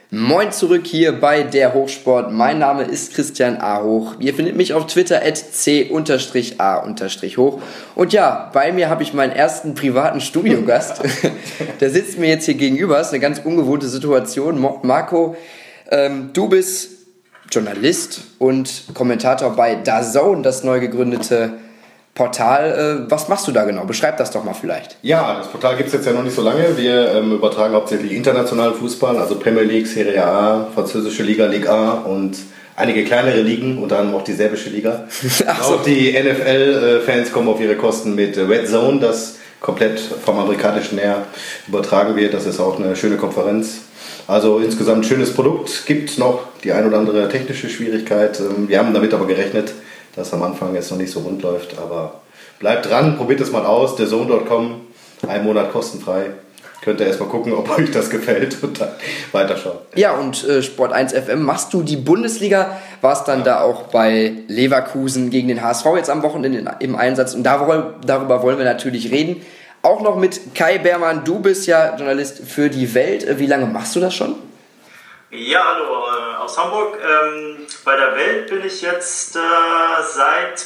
Moin zurück hier bei der Hochsport. Mein Name ist Christian A. Hoch. Ihr findet mich auf Twitter @c_a_hoch. Und ja, bei mir habe ich meinen ersten privaten Studiogast. Der sitzt mir jetzt hier gegenüber. Ist eine ganz ungewohnte Situation. Marco, du bist Journalist und Kommentator bei DAZN, das neu gegründete Portal. Was machst du da genau? Beschreib das doch mal vielleicht. Ja, das Portal gibt es jetzt ja noch nicht so lange. Wir übertragen hauptsächlich internationalen Fußball, also Premier League, Serie A, französische Liga, Ligue A und einige kleinere Ligen, unter anderem auch die serbische Liga. So. Auch die NFL-Fans kommen auf ihre Kosten mit Red Zone, das komplett vom amerikanischen her übertragen wird. Das ist auch eine schöne Konferenz. Also insgesamt ein schönes Produkt. Gibt noch die ein oder andere technische Schwierigkeit. Wir haben damit aber gerechnet, dass am Anfang jetzt noch nicht so rund läuft, aber bleibt dran, probiert es mal aus, DAZN.com, 1 Monat kostenfrei. Könnt ihr erstmal gucken, ob euch das gefällt und dann weiterschauen. Ja, und Sport 1 FM, machst du die Bundesliga? Warst dann da auch bei Leverkusen gegen den HSV jetzt am Wochenende im Einsatz und darüber wollen wir natürlich reden. Auch noch mit Kai Beermann, du bist ja Journalist für die Welt. Wie lange machst du das schon? Ja, hallo, aus Hamburg. Bei der Welt bin ich jetzt seit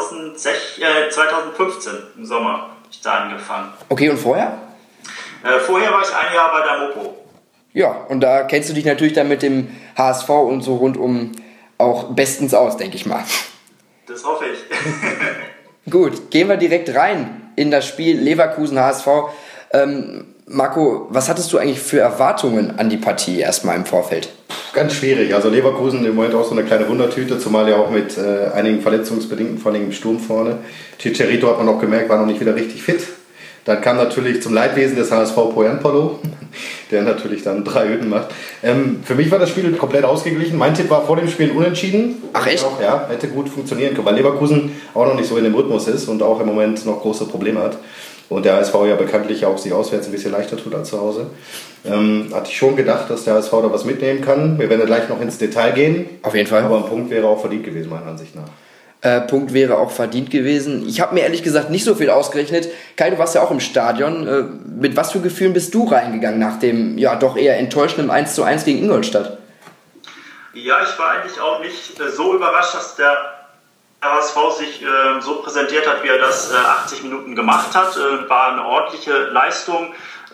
2015 im Sommer habe ich da angefangen. Okay, und vorher? Vorher war ich ein Jahr bei der Mopo. Ja, und da kennst du dich natürlich dann mit dem HSV und so rundum auch bestens aus, denke ich mal. Das hoffe ich. Gut, gehen wir direkt rein in das Spiel Leverkusen-HSV. Marco, was hattest du eigentlich für Erwartungen an die Partie erstmal im Vorfeld? Ganz schwierig. Also Leverkusen im Moment auch so eine kleine Wundertüte, zumal ja auch mit einigen Verletzungsbedingten, vor allem im Sturm vorne. Chicharito hat man auch gemerkt, war noch nicht wieder richtig fit. Dann kam natürlich zum Leidwesen des HSV Poyanpalo, der natürlich dann 3 Hütten macht. Für mich war das Spiel komplett ausgeglichen. Mein Tipp war vor dem Spiel unentschieden. Ach echt? Auch, ja, hätte gut funktionieren können, weil Leverkusen auch noch nicht so in dem Rhythmus ist und auch im Moment noch große Probleme hat. Und der HSV ja bekanntlich auch sich auswärts ein bisschen leichter tut als zu Hause. Hatte ich schon gedacht, dass der HSV da was mitnehmen kann. Wir werden ja gleich noch ins Detail gehen. Auf jeden Fall. Aber ein Punkt wäre auch verdient gewesen, meiner Ansicht nach. Punkt wäre auch verdient gewesen. Ich habe mir ehrlich gesagt nicht so viel ausgerechnet. Kai, du warst ja auch im Stadion. Mit was für Gefühlen bist du reingegangen nach dem ja doch eher enttäuschenden 1:1 gegen Ingolstadt? Ja, ich war eigentlich auch nicht so überrascht, dass der HSV sich so präsentiert hat, wie er das 80 Minuten gemacht hat. War eine ordentliche Leistung.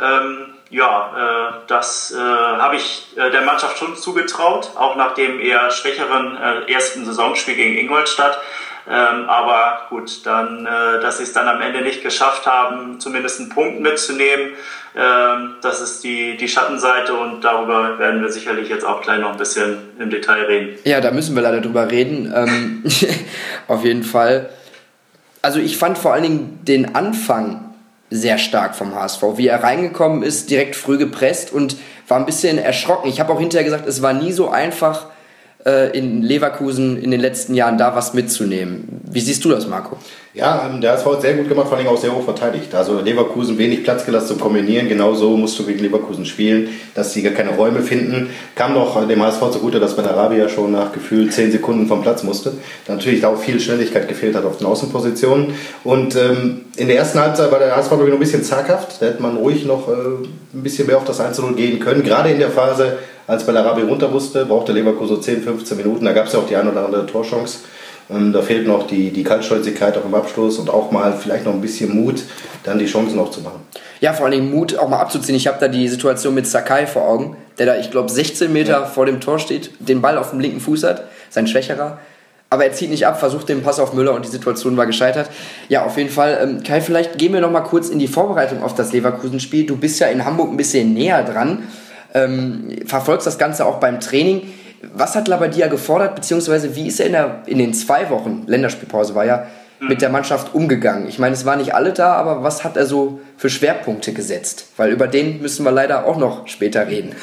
Das habe ich der Mannschaft schon zugetraut, auch nach dem eher schwächeren ersten Saisonspiel gegen Ingolstadt. Aber gut, dann, dass sie es dann am Ende nicht geschafft haben, zumindest einen Punkt mitzunehmen, das ist die Schattenseite und darüber werden wir sicherlich jetzt auch gleich noch ein bisschen im Detail reden. Ja, da müssen wir leider drüber reden, auf jeden Fall. Also ich fand vor allen Dingen den Anfang sehr stark vom HSV, wie er reingekommen ist, direkt früh gepresst und war ein bisschen erschrocken. Ich habe auch hinterher gesagt, es war nie so einfach, in Leverkusen in den letzten Jahren da was mitzunehmen. Wie siehst du das, Marco? Ja, der HSV hat sehr gut gemacht, vor allem auch sehr hoch verteidigt. Also Leverkusen wenig Platz gelassen zum Kombinieren. Genauso musst du gegen Leverkusen spielen, dass sie gar keine Räume finden. Kam noch dem HSV zugute, dass Bellarabi ja schon nach gefühlt 10 Sekunden vom Platz musste. Da natürlich da auch viel Schnelligkeit gefehlt hat auf den Außenpositionen. Und in der ersten Halbzeit war der HSV noch ein bisschen zaghaft. Da hätte man ruhig noch ein bisschen mehr auf das 1:0 gehen können. Gerade in der Phase, als Bellarabi runter musste, brauchte Leverkusen so 10, 15 Minuten. Da gab es ja auch die ein oder andere Torchance. Da fehlt noch die Kaltschnäuzigkeit auch im Abschluss und auch mal vielleicht noch ein bisschen Mut, dann die Chancen auch zu machen. Ja, vor allem Mut auch mal abzuziehen. Ich habe da die Situation mit Sakai vor Augen, der da, ich glaube, 16 Meter vor dem Tor steht, den Ball auf dem linken Fuß hat, sein schwächerer. Aber er zieht nicht ab, versucht den Pass auf Müller und die Situation war gescheitert. Ja, auf jeden Fall. Kai, vielleicht gehen wir noch mal kurz in die Vorbereitung auf das Leverkusen-Spiel. Du bist ja in Hamburg ein bisschen näher dran, verfolgst das Ganze auch beim Training. Was hat Labadia gefordert, beziehungsweise wie ist er in den 2 Wochen, Länderspielpause war ja, mit der Mannschaft umgegangen? Ich meine, es waren nicht alle da, aber was hat er so für Schwerpunkte gesetzt? Weil über den müssen wir leider auch noch später reden.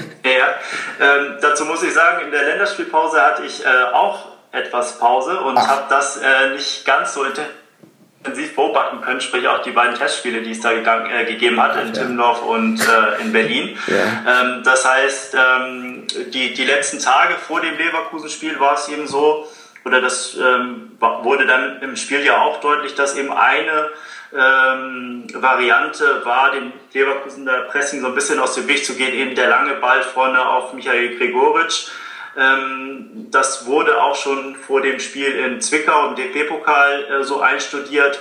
Dazu muss ich sagen, in der Länderspielpause hatte ich auch etwas Pause und habe das nicht ganz so intensiv beobachten können, sprich auch die beiden Testspiele, die es da gegeben hat in Timmendorf und in Berlin. Ja. Das heißt, die letzten Tage vor dem Leverkusen-Spiel war es eben so, oder das wurde dann im Spiel ja auch deutlich, dass eben eine Variante war, dem Leverkusener Pressing so ein bisschen aus dem Weg zu gehen, eben der lange Ball vorne auf Michail Gregoritsch. Das wurde auch schon vor dem Spiel in Zwickau im DFB-Pokal so einstudiert.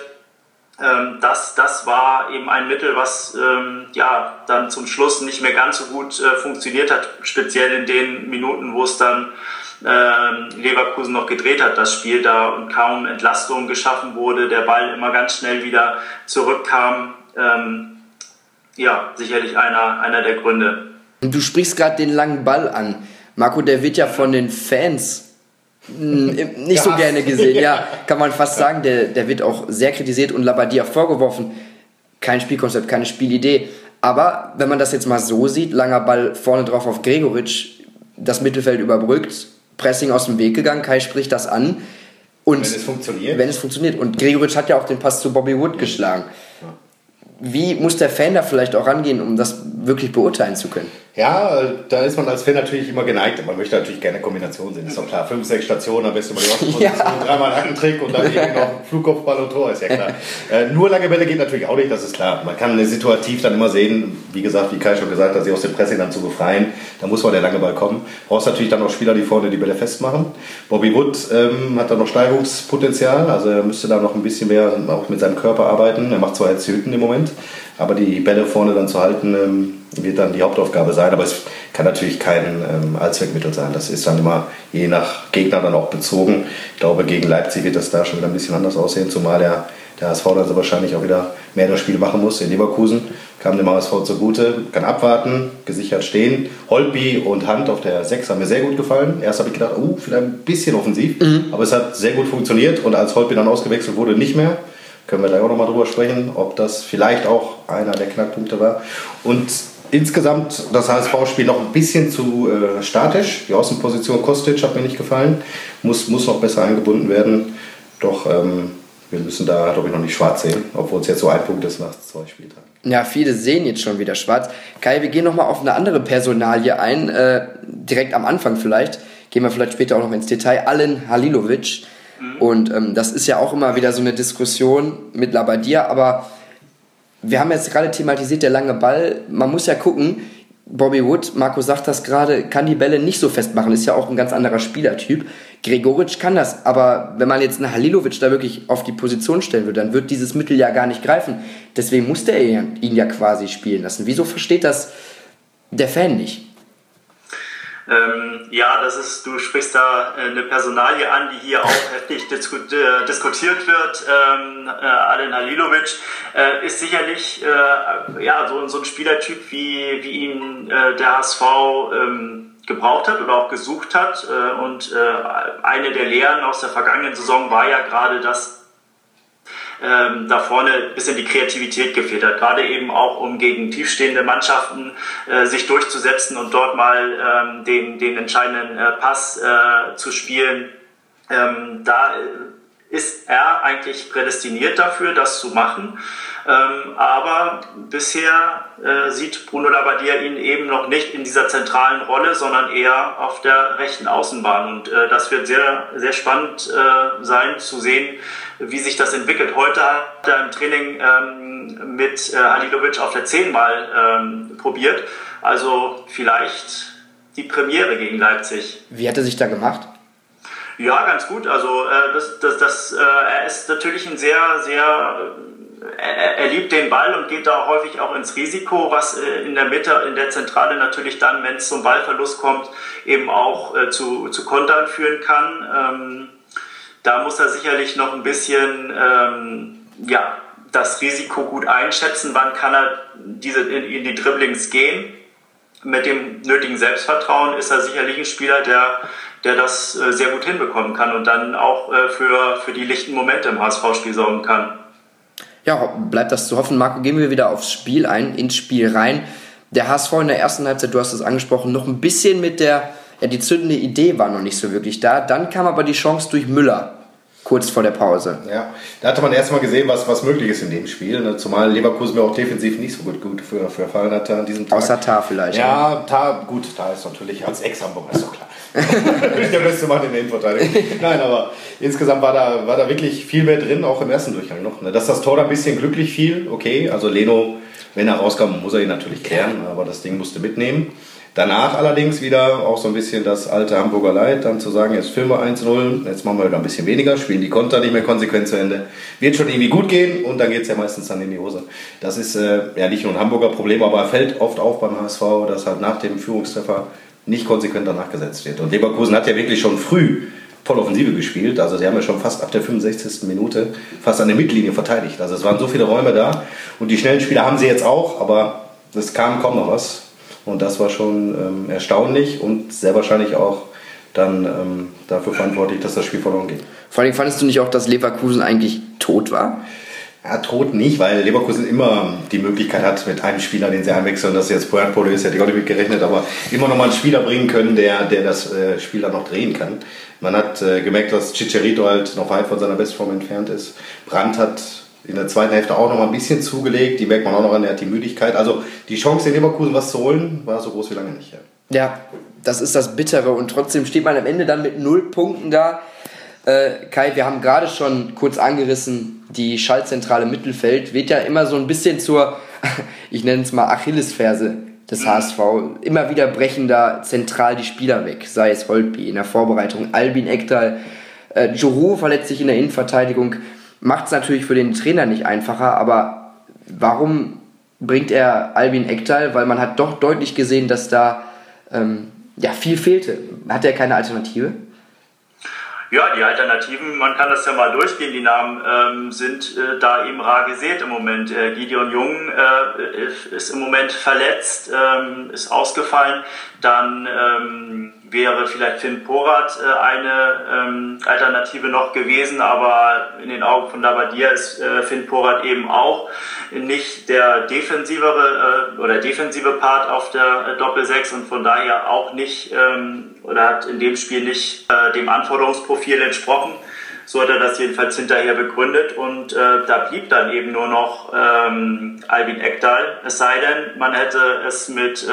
Das war eben ein Mittel, was dann zum Schluss nicht mehr ganz so gut funktioniert hat, speziell in den Minuten, wo es dann Leverkusen noch gedreht hat, das Spiel da, und kaum Entlastung geschaffen wurde, der Ball immer ganz schnell wieder zurückkam. Sicherlich einer der Gründe. Du sprichst gerade den langen Ball an. Marco, der wird ja von den Fans nicht so gerne gesehen. Ja, kann man fast sagen. Der wird auch sehr kritisiert und Labadia vorgeworfen. Kein Spielkonzept, keine Spielidee. Aber wenn man das jetzt mal so sieht, langer Ball vorne drauf auf Gregoritsch, das Mittelfeld überbrückt, Pressing aus dem Weg gegangen, Kai spricht das an. Und wenn es funktioniert. Und Gregoritsch hat ja auch den Pass zu Bobby Wood geschlagen. Ja. Wie muss der Fan da vielleicht auch rangehen, um das wirklich beurteilen zu können? Ja, da ist man als Fan natürlich immer geneigt. Man möchte natürlich gerne Kombination sehen, ist doch klar. 5, 6 Stationen, am besten über die Außenposition, dreimal einen Hackentrick und dann irgendwie noch Flugkopfball und Tor, ist ja klar. Nur lange Bälle geht natürlich auch nicht, das ist klar. Man kann situativ dann immer sehen, wie gesagt, wie Kai schon gesagt hat, sich aus dem Pressing dann zu befreien. Da muss mal der lange Ball kommen. Brauchst natürlich dann auch Spieler, die vorne die Bälle festmachen. Bobby Wood hat da noch Steigerungspotenzial, also er müsste da noch ein bisschen mehr auch mit seinem Körper arbeiten. Er macht zwar jetzt Hüten im Moment, aber die Bälle vorne dann zu halten, wird dann die Hauptaufgabe sein. Aber es kann natürlich kein Allzweckmittel sein. Das ist dann immer je nach Gegner dann auch bezogen. Ich glaube, gegen Leipzig wird das da schon wieder ein bisschen anders aussehen, zumal der HSV dann wahrscheinlich auch wieder mehr das Spiel machen muss. In Leverkusen kam dem HSV zugute, kann abwarten, gesichert stehen. Holtby und Hand auf der 6 haben mir sehr gut gefallen. Erst habe ich gedacht, vielleicht ein bisschen offensiv, aber es hat sehr gut funktioniert und als Holtby dann ausgewechselt wurde, nicht mehr. Können wir gleich auch nochmal drüber sprechen, ob das vielleicht auch einer der Knackpunkte war. Und insgesamt das HSV-Spiel noch ein bisschen zu statisch. Die Außenposition Kostic hat mir nicht gefallen. Muss noch besser eingebunden werden. Doch wir müssen da, glaube ich, noch nicht schwarz sehen, obwohl es jetzt so ein Punkt ist nach 2 Spieltagen. Ja, viele sehen jetzt schon wieder schwarz. Kai, wir gehen nochmal auf eine andere Personalie ein. Direkt am Anfang vielleicht. Gehen wir vielleicht später auch noch ins Detail. Alen Halilovic. Und das ist ja auch immer wieder so eine Diskussion mit Labadia, aber wir haben jetzt gerade thematisiert, der lange Ball, man muss ja gucken, Bobby Wood, Marco sagt das gerade, kann die Bälle nicht so festmachen, ist ja auch ein ganz anderer Spielertyp. Gregoritsch kann das, aber wenn man jetzt einen Halilovic da wirklich auf die Position stellen würde, dann wird dieses Mittel ja gar nicht greifen. Deswegen musste er ihn ja quasi spielen lassen. Wieso versteht das der Fan nicht? Du sprichst da eine Personalie an, die hier auch heftig diskutiert wird. Alen Halilovic ist sicherlich so ein Spielertyp, wie ihn der HSV gebraucht hat oder auch gesucht hat. Und eine der Lehren aus der vergangenen Saison war ja gerade, dass da vorne ein bisschen die Kreativität gefehlt hat, gerade eben auch, um gegen tiefstehende Mannschaften sich durchzusetzen und dort mal den entscheidenden Pass zu spielen. Da ist er eigentlich prädestiniert dafür, das zu machen. Aber bisher sieht Bruno Labbadia ihn eben noch nicht in dieser zentralen Rolle, sondern eher auf der rechten Außenbahn. Und das wird sehr, sehr spannend sein zu sehen, wie sich das entwickelt. Heute hat er im Training mit Halilovic auf der 10 mal probiert. Also vielleicht die Premiere gegen Leipzig. Wie hat er sich da gemacht? Ja, ganz gut. Also er ist natürlich ein sehr, sehr... Er liebt den Ball und geht da häufig auch ins Risiko, was in der Mitte, in der Zentrale natürlich dann, wenn es zum Ballverlust kommt, eben auch zu Kontern führen kann. Da muss er sicherlich noch ein bisschen das Risiko gut einschätzen. Wann kann er in die Dribblings gehen? Mit dem nötigen Selbstvertrauen ist er sicherlich ein Spieler, der das sehr gut hinbekommen kann und dann auch für die lichten Momente im HSV-Spiel sorgen kann. Ja, bleibt das zu hoffen. Marco, gehen wir wieder aufs Spiel ins Spiel rein. Der HSV in der ersten Halbzeit, du hast es angesprochen, noch ein bisschen mit die zündende Idee war noch nicht so wirklich da. Dann kam aber die Chance durch Müller. kurz vor der Pause. Ja, da hatte man erstmal gesehen, was möglich ist in dem Spiel. Ne? Zumal Leverkusen mir auch defensiv nicht so gut gefallen hat an diesem Tag. Außer Tar vielleicht. Ja, Tar ist natürlich als Ex-Hamburger, ist doch klar. Der beste Mann in der Innenverteidigung. Nein, aber insgesamt war da wirklich viel mehr drin, auch im ersten Durchgang noch. Ne? Dass das Tor da ein bisschen glücklich fiel, okay. Also Leno, wenn er rauskam, muss er ihn natürlich klären, aber das Ding musste mitnehmen. Danach allerdings wieder auch so ein bisschen das alte Hamburger Leid, dann zu sagen, jetzt führen wir 1-0, jetzt machen wir wieder ein bisschen weniger, spielen die Konter nicht mehr konsequent zu Ende. Wird schon irgendwie gut gehen und dann geht es ja meistens dann in die Hose. Das ist ja nicht nur ein Hamburger Problem, aber fällt oft auf beim HSV, dass halt nach dem Führungstreffer nicht konsequent danach gesetzt wird. Und Leverkusen hat ja wirklich schon früh voll Offensive gespielt, also sie haben ja schon fast ab der 65. Minute fast an der Mittellinie verteidigt. Also es waren so viele Räume da und die schnellen Spieler haben sie jetzt auch, aber es kam kaum noch was. Und das war schon erstaunlich und sehr wahrscheinlich auch dann dafür verantwortlich, dass das Spiel verloren geht. Vor allem fandest du nicht auch, dass Leverkusen eigentlich tot war? Ja, tot nicht, weil Leverkusen immer die Möglichkeit hat, mit einem Spieler, den sie einwechseln, dass jetzt Puerto ist, hätte ich auch nicht mit gerechnet, aber immer noch mal einen Spieler bringen können, der das Spiel dann noch drehen kann. Man hat gemerkt, dass Chicharito halt noch weit von seiner Bestform entfernt ist. Brandt hat in der zweiten Hälfte auch noch mal ein bisschen zugelegt, die merkt man auch noch an der Müdigkeit. Also die Chance in Leverkusen was zu holen, war so groß wie lange nicht. Ja, das ist das Bittere und trotzdem steht man am Ende dann mit 0 Punkten da. Kai, wir haben gerade schon kurz angerissen, die Schaltzentrale Mittelfeld wird ja immer so ein bisschen zur, ich nenne es mal Achillesferse des HSV. Immer wieder brechen da zentral die Spieler weg, sei es Holtby in der Vorbereitung, Albin Ekdal, Djourou verletzt sich in der Innenverteidigung. Macht es natürlich für den Trainer nicht einfacher, aber warum bringt er Albin Ekdal? Weil man hat doch deutlich gesehen, dass da viel fehlte. Hat er keine Alternative? Ja, die Alternativen, man kann das ja mal durchgehen, die Namen sind da eben rar gesät im Moment. Gideon Jung ist im Moment verletzt, ist ausgefallen. Dann wäre vielleicht Finn Porat eine Alternative noch gewesen, aber in den Augen von Labbadia ist Finn Porat eben auch nicht der defensive Part auf der Doppel-6 und von daher auch nicht oder hat in dem Spiel nicht dem Anforderungsprofil entsprochen. So hat er das jedenfalls hinterher begründet und da blieb dann eben nur noch Albin Ekdal. Es sei denn, man hätte es mit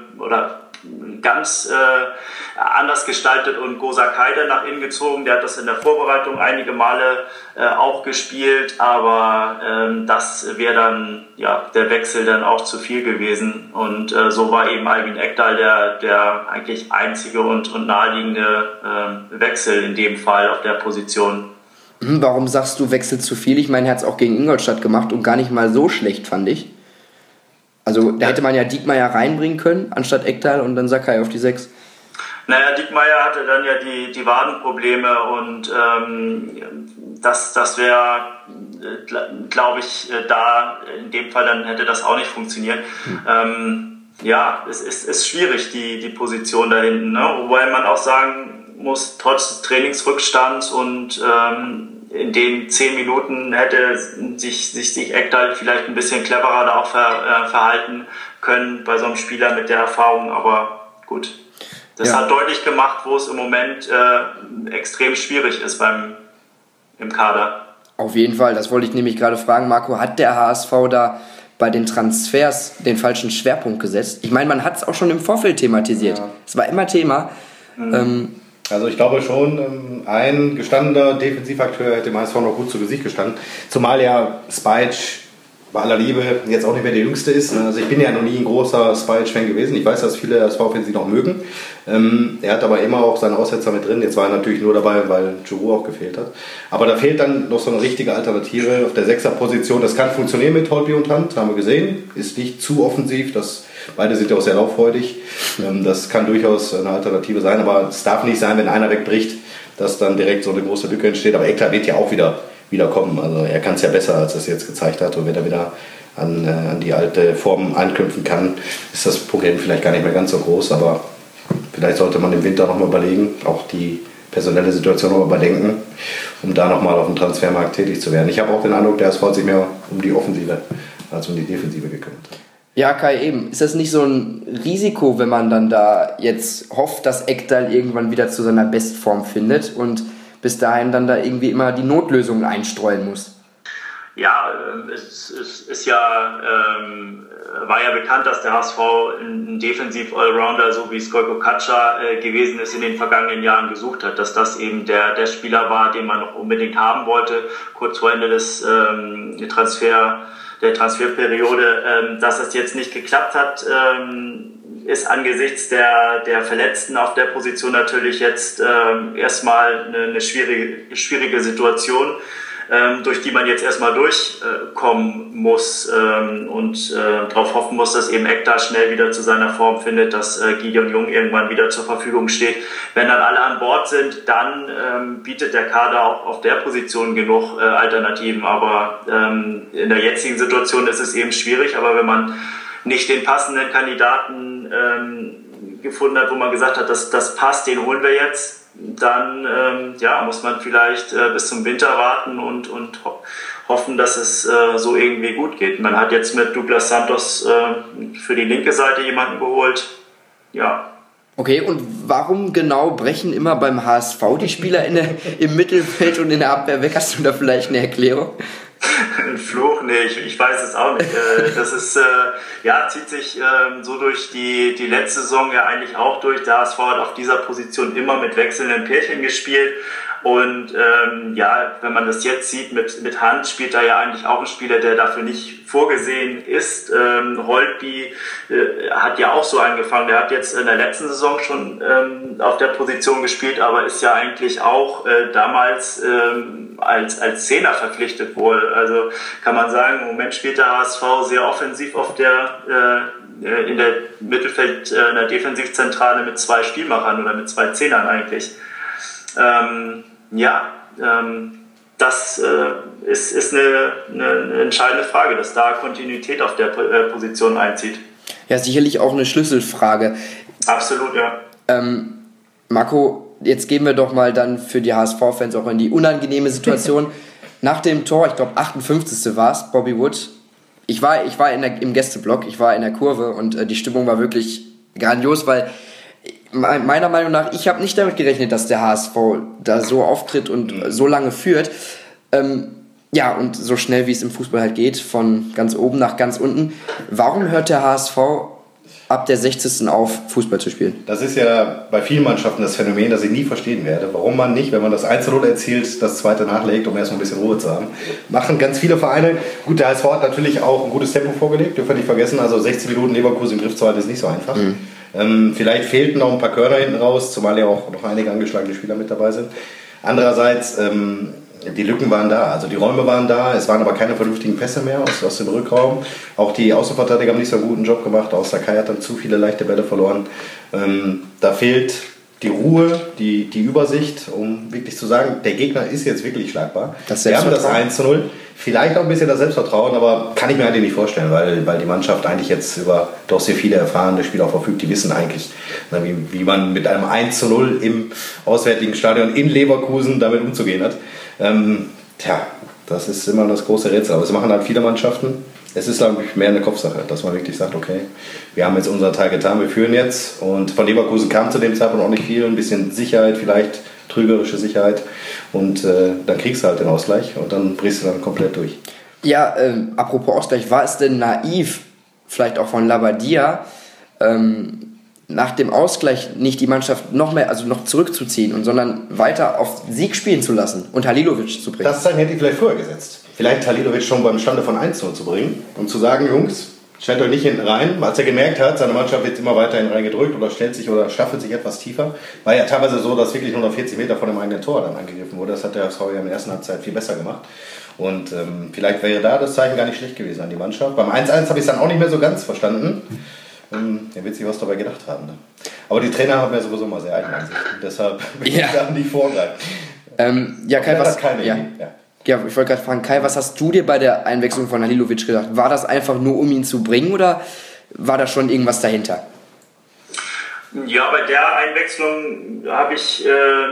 ganz anders gestaltet und Gosa Kaide nach innen gezogen. Der hat das in der Vorbereitung einige Male auch gespielt, aber das wäre dann der Wechsel dann auch zu viel gewesen. Und so war eben Albin Ekdal der eigentlich einzige und naheliegende Wechsel in dem Fall auf der Position. Warum sagst du Wechsel zu viel? Ich meine, er hat es auch gegen Ingolstadt gemacht und gar nicht mal so schlecht, fand ich. Also da hätte man ja Diekmeyer reinbringen können, anstatt Ekdal und dann Sakai auf die 6. Naja, Diekmeyer hatte dann ja die Wadenprobleme und das wäre, glaube ich, da in dem Fall dann hätte das auch nicht funktioniert. Es ist schwierig, die Position da hinten, ne? Wobei man auch sagen muss, trotz des Trainingsrückstands und in den 10 Minuten hätte sich Ekdal vielleicht ein bisschen cleverer da auch verhalten können bei so einem Spieler mit der Erfahrung, aber gut. Das hat deutlich gemacht, wo es im Moment extrem schwierig ist im Kader. Auf jeden Fall, das wollte ich nämlich gerade fragen, Marco, hat der HSV da bei den Transfers den falschen Schwerpunkt gesetzt? Ich meine, man hat es auch schon im Vorfeld thematisiert. Es war immer Thema. Also ich glaube schon, ein gestandener Defensivakteur hätte dem HSV noch gut zu Gesicht gestanden. Zumal ja Spajc bei aller Liebe jetzt auch nicht mehr der Jüngste ist. Also ich bin ja noch nie ein großer Spajc-Fan gewesen. Ich weiß, dass viele HSV-Fans ihn noch mögen. Er hat aber immer auch seine Aussetzer mit drin. Jetzt war er natürlich nur dabei, weil Djourou auch gefehlt hat. Aber da fehlt dann noch so eine richtige Alternative auf der 6er-Position. Das kann funktionieren mit Holtby und Hunt, haben wir gesehen. Ist nicht zu offensiv. Beide sind ja auch sehr lauffreudig. Das kann durchaus eine Alternative sein. Aber es darf nicht sein, wenn einer wegbricht, dass dann direkt so eine große Lücke entsteht. Aber Ekdal wird ja auch wieder kommen. Also er kann es ja besser, als er es jetzt gezeigt hat. Und wenn er wieder an die alte Form anknüpfen kann, ist das Problem vielleicht gar nicht mehr ganz so groß. Aber vielleicht sollte man im Winter nochmal überlegen, auch die personelle Situation nochmal überdenken, um da nochmal auf dem Transfermarkt tätig zu werden. Ich habe auch den Eindruck, der SV hat sich mehr um die Offensive als um die Defensive gekümmert. Ja, Kai, eben. Ist das nicht so ein Risiko, wenn man dann da jetzt hofft, dass Ekdal irgendwann wieder zu seiner Bestform findet und bis dahin dann da irgendwie immer die Notlösungen einstreuen muss. Ja, es ist ja, war ja bekannt, dass der HSV einen Defensiv-Allrounder, so wie Stojko Kacha gewesen ist, in den vergangenen Jahren gesucht hat, dass das eben der Spieler war, den man noch unbedingt haben wollte, kurz vor Ende der Transferperiode. Dass es jetzt nicht geklappt hat, ist angesichts der Verletzten auf der Position natürlich jetzt erstmal eine schwierige Situation, durch die man jetzt erstmal durchkommen muss und darauf hoffen muss, dass eben Ekdal schnell wieder zu seiner Form findet, dass Gideon Jung irgendwann wieder zur Verfügung steht. Wenn dann alle an Bord sind, dann bietet der Kader auch auf der Position genug Alternativen. Aber in der jetzigen Situation ist es eben schwierig. Aber wenn man nicht den passenden Kandidaten gefunden hat, wo man gesagt hat, das passt, den holen wir jetzt, dann muss man vielleicht bis zum Winter warten und hoffen, dass es so irgendwie gut geht. Man hat jetzt mit Douglas Santos für die linke Seite jemanden geholt. Ja. Okay, und warum genau brechen immer beim HSV die Spieler im Mittelfeld und in der Abwehr weg? Hast du da vielleicht eine Erklärung? Ein Fluch? Nee, ich weiß es auch nicht. Das ist, zieht sich so durch die letzte Saison ja eigentlich auch durch. Der HSV hat auf dieser Position immer mit wechselnden Pärchen gespielt. Und wenn man das jetzt sieht, mit Hand spielt da ja eigentlich auch ein Spieler, der dafür nicht vorgesehen ist. Holtby hat ja auch so angefangen. Der hat jetzt in der letzten Saison schon auf der Position gespielt, aber ist ja eigentlich auch damals als Zehner verpflichtet wohl. Also kann man sagen, im Moment spielt der HSV sehr offensiv in der Mittelfeld, in der Defensivzentrale mit 2 Spielmachern oder mit 2 Zehnern eigentlich. Das ist eine entscheidende Frage, dass da Kontinuität auf der Position einzieht. Ja, sicherlich auch eine Schlüsselfrage. Absolut, ja. Marco, jetzt gehen wir doch mal dann für die HSV-Fans auch in die unangenehme Situation. Nach dem Tor, ich glaube 58. war es, Bobby Wood. Ich war im Gästeblock, ich war in der Kurve und die Stimmung war wirklich grandios, weil meiner Meinung nach, ich habe nicht damit gerechnet, dass der HSV da so auftritt und so lange führt. Und so schnell, wie es im Fußball halt geht, von ganz oben nach ganz unten. Warum hört der HSV ab der 60. auf, Fußball zu spielen? Das ist ja bei vielen Mannschaften das Phänomen, das ich nie verstehen werde. Warum man nicht, wenn man das 1-0 erzielt, das zweite nachlegt, um erstmal ein bisschen Ruhe zu haben. Machen ganz viele Vereine. Gut, der HSV hat natürlich auch ein gutes Tempo vorgelegt, dürfen wir nicht vergessen. Also 60 Minuten Leverkusen im Griff zu halten ist nicht so einfach. Vielleicht fehlten noch ein paar Körner hinten raus, zumal ja auch noch einige angeschlagene Spieler mit dabei sind. Andererseits, die Lücken waren da, also die Räume waren da, es waren aber keine vernünftigen Pässe mehr aus dem Rückraum. Auch die Außenverteidiger haben nicht so einen guten Job gemacht, auch Sakai hat dann zu viele leichte Bälle verloren. Da fehlt die Ruhe, die Übersicht, um wirklich zu sagen, der Gegner ist jetzt wirklich schlagbar. Wir haben das 1-0, vielleicht auch ein bisschen das Selbstvertrauen, aber kann ich mir eigentlich nicht vorstellen, weil die Mannschaft eigentlich jetzt über doch sehr viele erfahrene Spieler verfügt, die wissen eigentlich, wie man mit einem 1-0 im auswärtigen Stadion in Leverkusen damit umzugehen hat. Das ist immer das große Rätsel, aber es machen halt viele Mannschaften. Es ist, glaube ich, mehr eine Kopfsache, dass man wirklich sagt, okay, wir haben jetzt unseren Teil getan, wir führen jetzt. Und von Leverkusen kam zu dem Zeitpunkt auch nicht viel, ein bisschen Sicherheit vielleicht, trügerische Sicherheit. Und dann kriegst du halt den Ausgleich und dann brichst du dann komplett durch. Ja, apropos Ausgleich, war es denn naiv, vielleicht auch von Labadia, nach dem Ausgleich nicht die Mannschaft noch zurückzuziehen, sondern weiter auf Sieg spielen zu lassen und Halilovic zu bringen? Das Zeichen hätte ich vielleicht vorher gesetzt. Vielleicht Halilovic schon beim Stande von 1-0 zu bringen und zu sagen, Jungs, stellt euch nicht hinten rein, als er gemerkt hat, seine Mannschaft wird immer weiter hinten reingedrückt oder stellt sich oder staffelt sich etwas tiefer. War ja teilweise so, dass wirklich nur noch 40 Meter vor dem eigenen Tor dann angegriffen wurde. Das hat der HSV ja in der ersten Halbzeit viel besser gemacht. Und vielleicht wäre da das Zeichen gar nicht schlecht gewesen an die Mannschaft. Beim 1-1 habe ich es dann auch nicht mehr so ganz verstanden. Er wird sich was dabei gedacht haben. Ne? Aber die Trainer haben ja sowieso mal sehr eigene Ansichten. Deshalb will ich da nicht vorgreifen. Kai, was... Ja, ich wollte gerade fragen, Kai, was hast du dir bei der Einwechslung von Halilovic gedacht? War das einfach nur, um ihn zu bringen oder war da schon irgendwas dahinter? Ja, bei der Einwechslung habe ich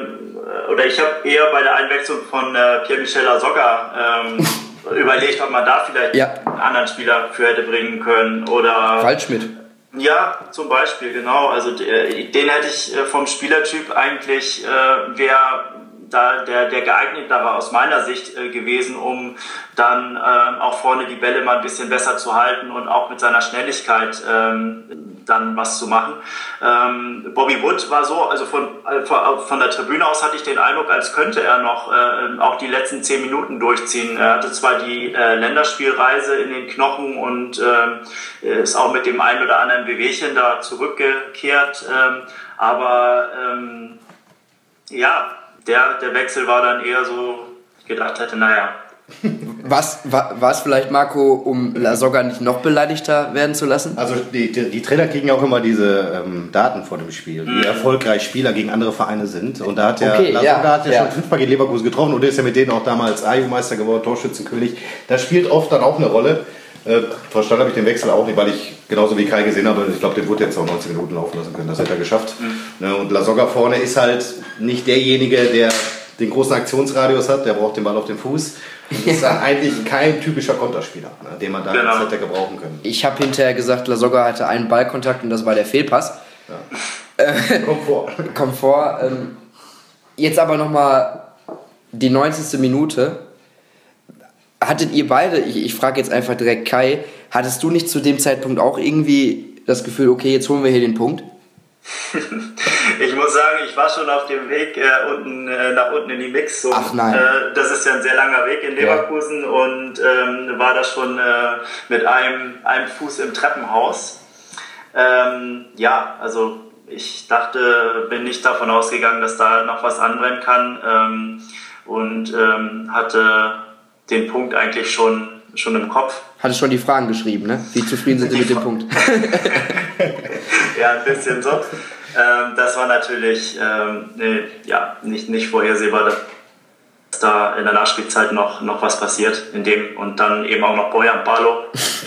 habe eher bei der Einwechslung von Pierre-Michel Lasogga überlegt, ob man da vielleicht einen anderen Spieler für hätte bringen können. Oder Waldschmidt. Ja, zum Beispiel, genau. Also den hätte ich vom Spielertyp eigentlich, wäre da der geeignetere aus meiner Sicht gewesen, um dann auch vorne die Bälle mal ein bisschen besser zu halten und auch mit seiner Schnelligkeit dann was zu machen. Bobby Wood war so, also von der Tribüne aus hatte ich den Eindruck, als könnte er noch auch die letzten 10 Minuten durchziehen. Er hatte zwar die Länderspielreise in den Knochen und ist auch mit dem einen oder anderen Wehwehchen da zurückgekehrt, aber der Wechsel war dann eher so, ich gedacht hätte, naja. War es vielleicht, Marco, um Lasogga nicht noch beleidigter werden zu lassen? Also die Trainer kriegen ja auch immer diese Daten vor dem Spiel, wie erfolgreich Spieler gegen andere Vereine sind. Und da hat Lasogga hat schon 5-mal gegen Leverkusen getroffen und ist ja mit denen auch damals AJU-Meister geworden, Torschützenkönig. Das spielt oft dann auch eine Rolle. Verstanden habe ich den Wechsel auch nicht, weil ich genauso wie Kai gesehen habe, ich glaube, den wurde jetzt auch 90 Minuten laufen lassen können. Das hat er geschafft. Und Lasogga vorne ist halt nicht derjenige, der den großen Aktionsradius hat, der braucht den Ball auf dem Fuß. Das ist eigentlich kein typischer Konterspieler, den man da jetzt hätte gebrauchen können. Ich habe hinterher gesagt, Lasogga hatte einen Ballkontakt und das war der Fehlpass. Ja. Komfort. Jetzt aber nochmal die 90. Minute. Hattet ihr beide, ich frage jetzt einfach direkt Kai, hattest du nicht zu dem Zeitpunkt auch irgendwie das Gefühl, okay, jetzt holen wir hier den Punkt? Ich muss sagen, ich war schon auf dem Weg nach unten in die Mixzone. Ach nein. Das ist ja ein sehr langer Weg in Leverkusen und war da schon mit einem Fuß im Treppenhaus. Also ich bin nicht davon ausgegangen, dass da noch was anbrennen kann und hatte den Punkt eigentlich schon im Kopf. Hattest schon die Fragen geschrieben, ne? Wie zufrieden sind Sie mit dem Punkt? Ja, ein bisschen so. Das war natürlich nicht vorhersehbar, dass da in der Nachspielzeit noch was passiert. Und dann eben auch noch Bojan Barlow.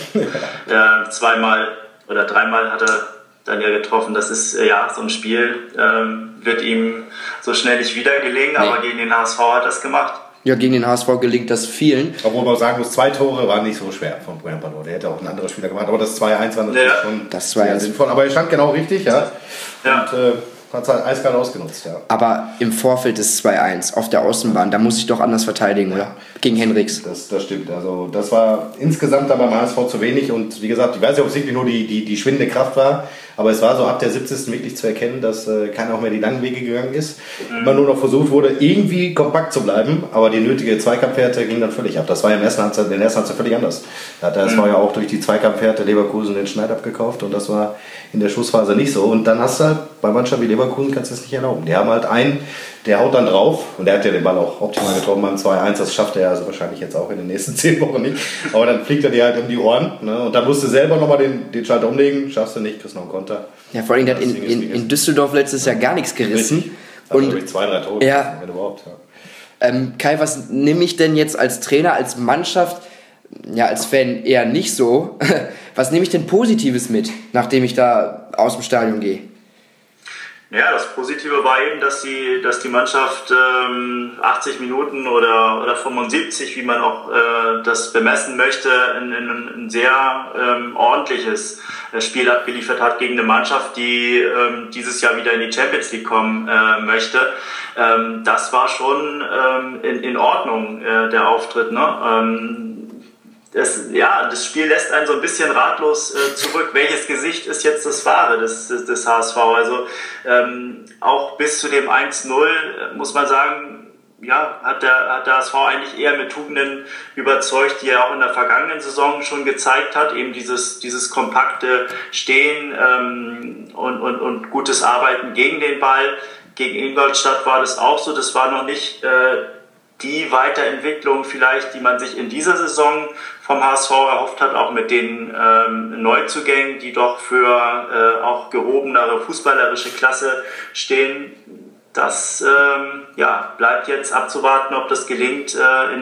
2-mal oder 3-mal hat er dann ja getroffen. Das ist so ein Spiel, wird ihm so schnell nicht wieder gelingen, aber gegen den HSV hat er es gemacht. Ja, gegen den HSV gelingt das vielen. Obwohl man sagen muss, 2 Tore waren nicht so schwer von Bojan Barlow. Der hätte auch ein anderer Spieler gemacht, aber das 2-1 war natürlich schon sehr sinnvoll. Aber er stand genau richtig, und hat es halt eiskalt ausgenutzt. Ja. Aber im Vorfeld des 2-1 auf der Außenbahn, da muss ich doch anders verteidigen, oder? Gegen Henrichs. Das stimmt. Also das war insgesamt dann beim HSV zu wenig und wie gesagt, ich weiß nicht, ob es wirklich nur die schwindende Kraft war, aber es war so ab der 70. wirklich zu erkennen, dass keiner auch mehr die langen Wege gegangen ist. Immer nur noch versucht wurde, irgendwie kompakt zu bleiben, aber die nötige Zweikampfhärte ging dann völlig ab. Das war ja in der ersten Halbzeit völlig anders. Das war ja auch durch die Zweikampfhärte Leverkusen den Schneid abgekauft und das war in der Schlussphase nicht so. Und dann hast du halt bei Mannschaften wie Leverkusen kannst du es nicht erlauben. Die haben halt einen, der haut dann drauf und der hat ja den Ball auch optimal getroffen beim 2-1. Das schafft er also wahrscheinlich jetzt auch in den nächsten 10 Wochen nicht. Aber dann fliegt er dir halt um die Ohren. Ne? Und dann musst du selber nochmal den Schalter umlegen. Schaffst du nicht, kriegst noch einen Konter. Ja, vor allem hat in Düsseldorf letztes Jahr gar nichts gerissen. Und 2-3 Tore, wenn überhaupt. Ja. Kai, was nehme ich denn jetzt als Trainer, als Mannschaft, als Fan eher nicht so, was nehme ich denn Positives mit, nachdem ich da aus dem Stadion gehe? Ja, das Positive war eben, dass die Mannschaft 80 Minuten oder 75, wie man auch das bemessen möchte, ein sehr ordentliches Spiel abgeliefert hat gegen eine Mannschaft, die dieses Jahr wieder in die Champions League kommen möchte. Das war schon in Ordnung, der Auftritt, ne? Das Spiel lässt einen so ein bisschen ratlos zurück. Welches Gesicht ist jetzt das wahre des HSV? Also auch bis zu dem 1-0 muss man sagen, hat der HSV eigentlich eher mit Tugenden überzeugt, die er auch in der vergangenen Saison schon gezeigt hat. Eben dieses kompakte Stehen und gutes Arbeiten gegen den Ball. Gegen Ingolstadt war das auch so. Das war noch nicht die Weiterentwicklung vielleicht, die man sich in dieser Saison vom HSV erhofft hat, auch mit den Neuzugängen, die doch für auch gehobenere fußballerische Klasse stehen. Das bleibt jetzt abzuwarten, ob das gelingt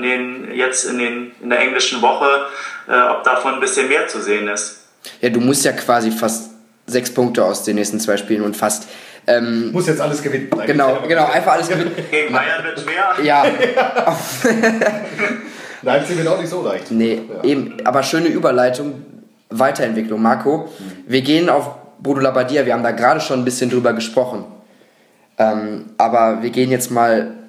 in der englischen Woche, ob davon ein bisschen mehr zu sehen ist. Ja, du musst ja quasi fast 6 Punkte aus den nächsten 2 Spielen und fast muss jetzt alles gewinnen. Genau, einfach alles gewinnen. Gegen Bayern wird schwer. Ja. Leipzig wird auch nicht so leicht. Nee, eben, aber schöne Überleitung, Weiterentwicklung. Marco, wir gehen auf Bodo Labbadia, wir haben da gerade schon ein bisschen drüber gesprochen. Aber wir gehen jetzt mal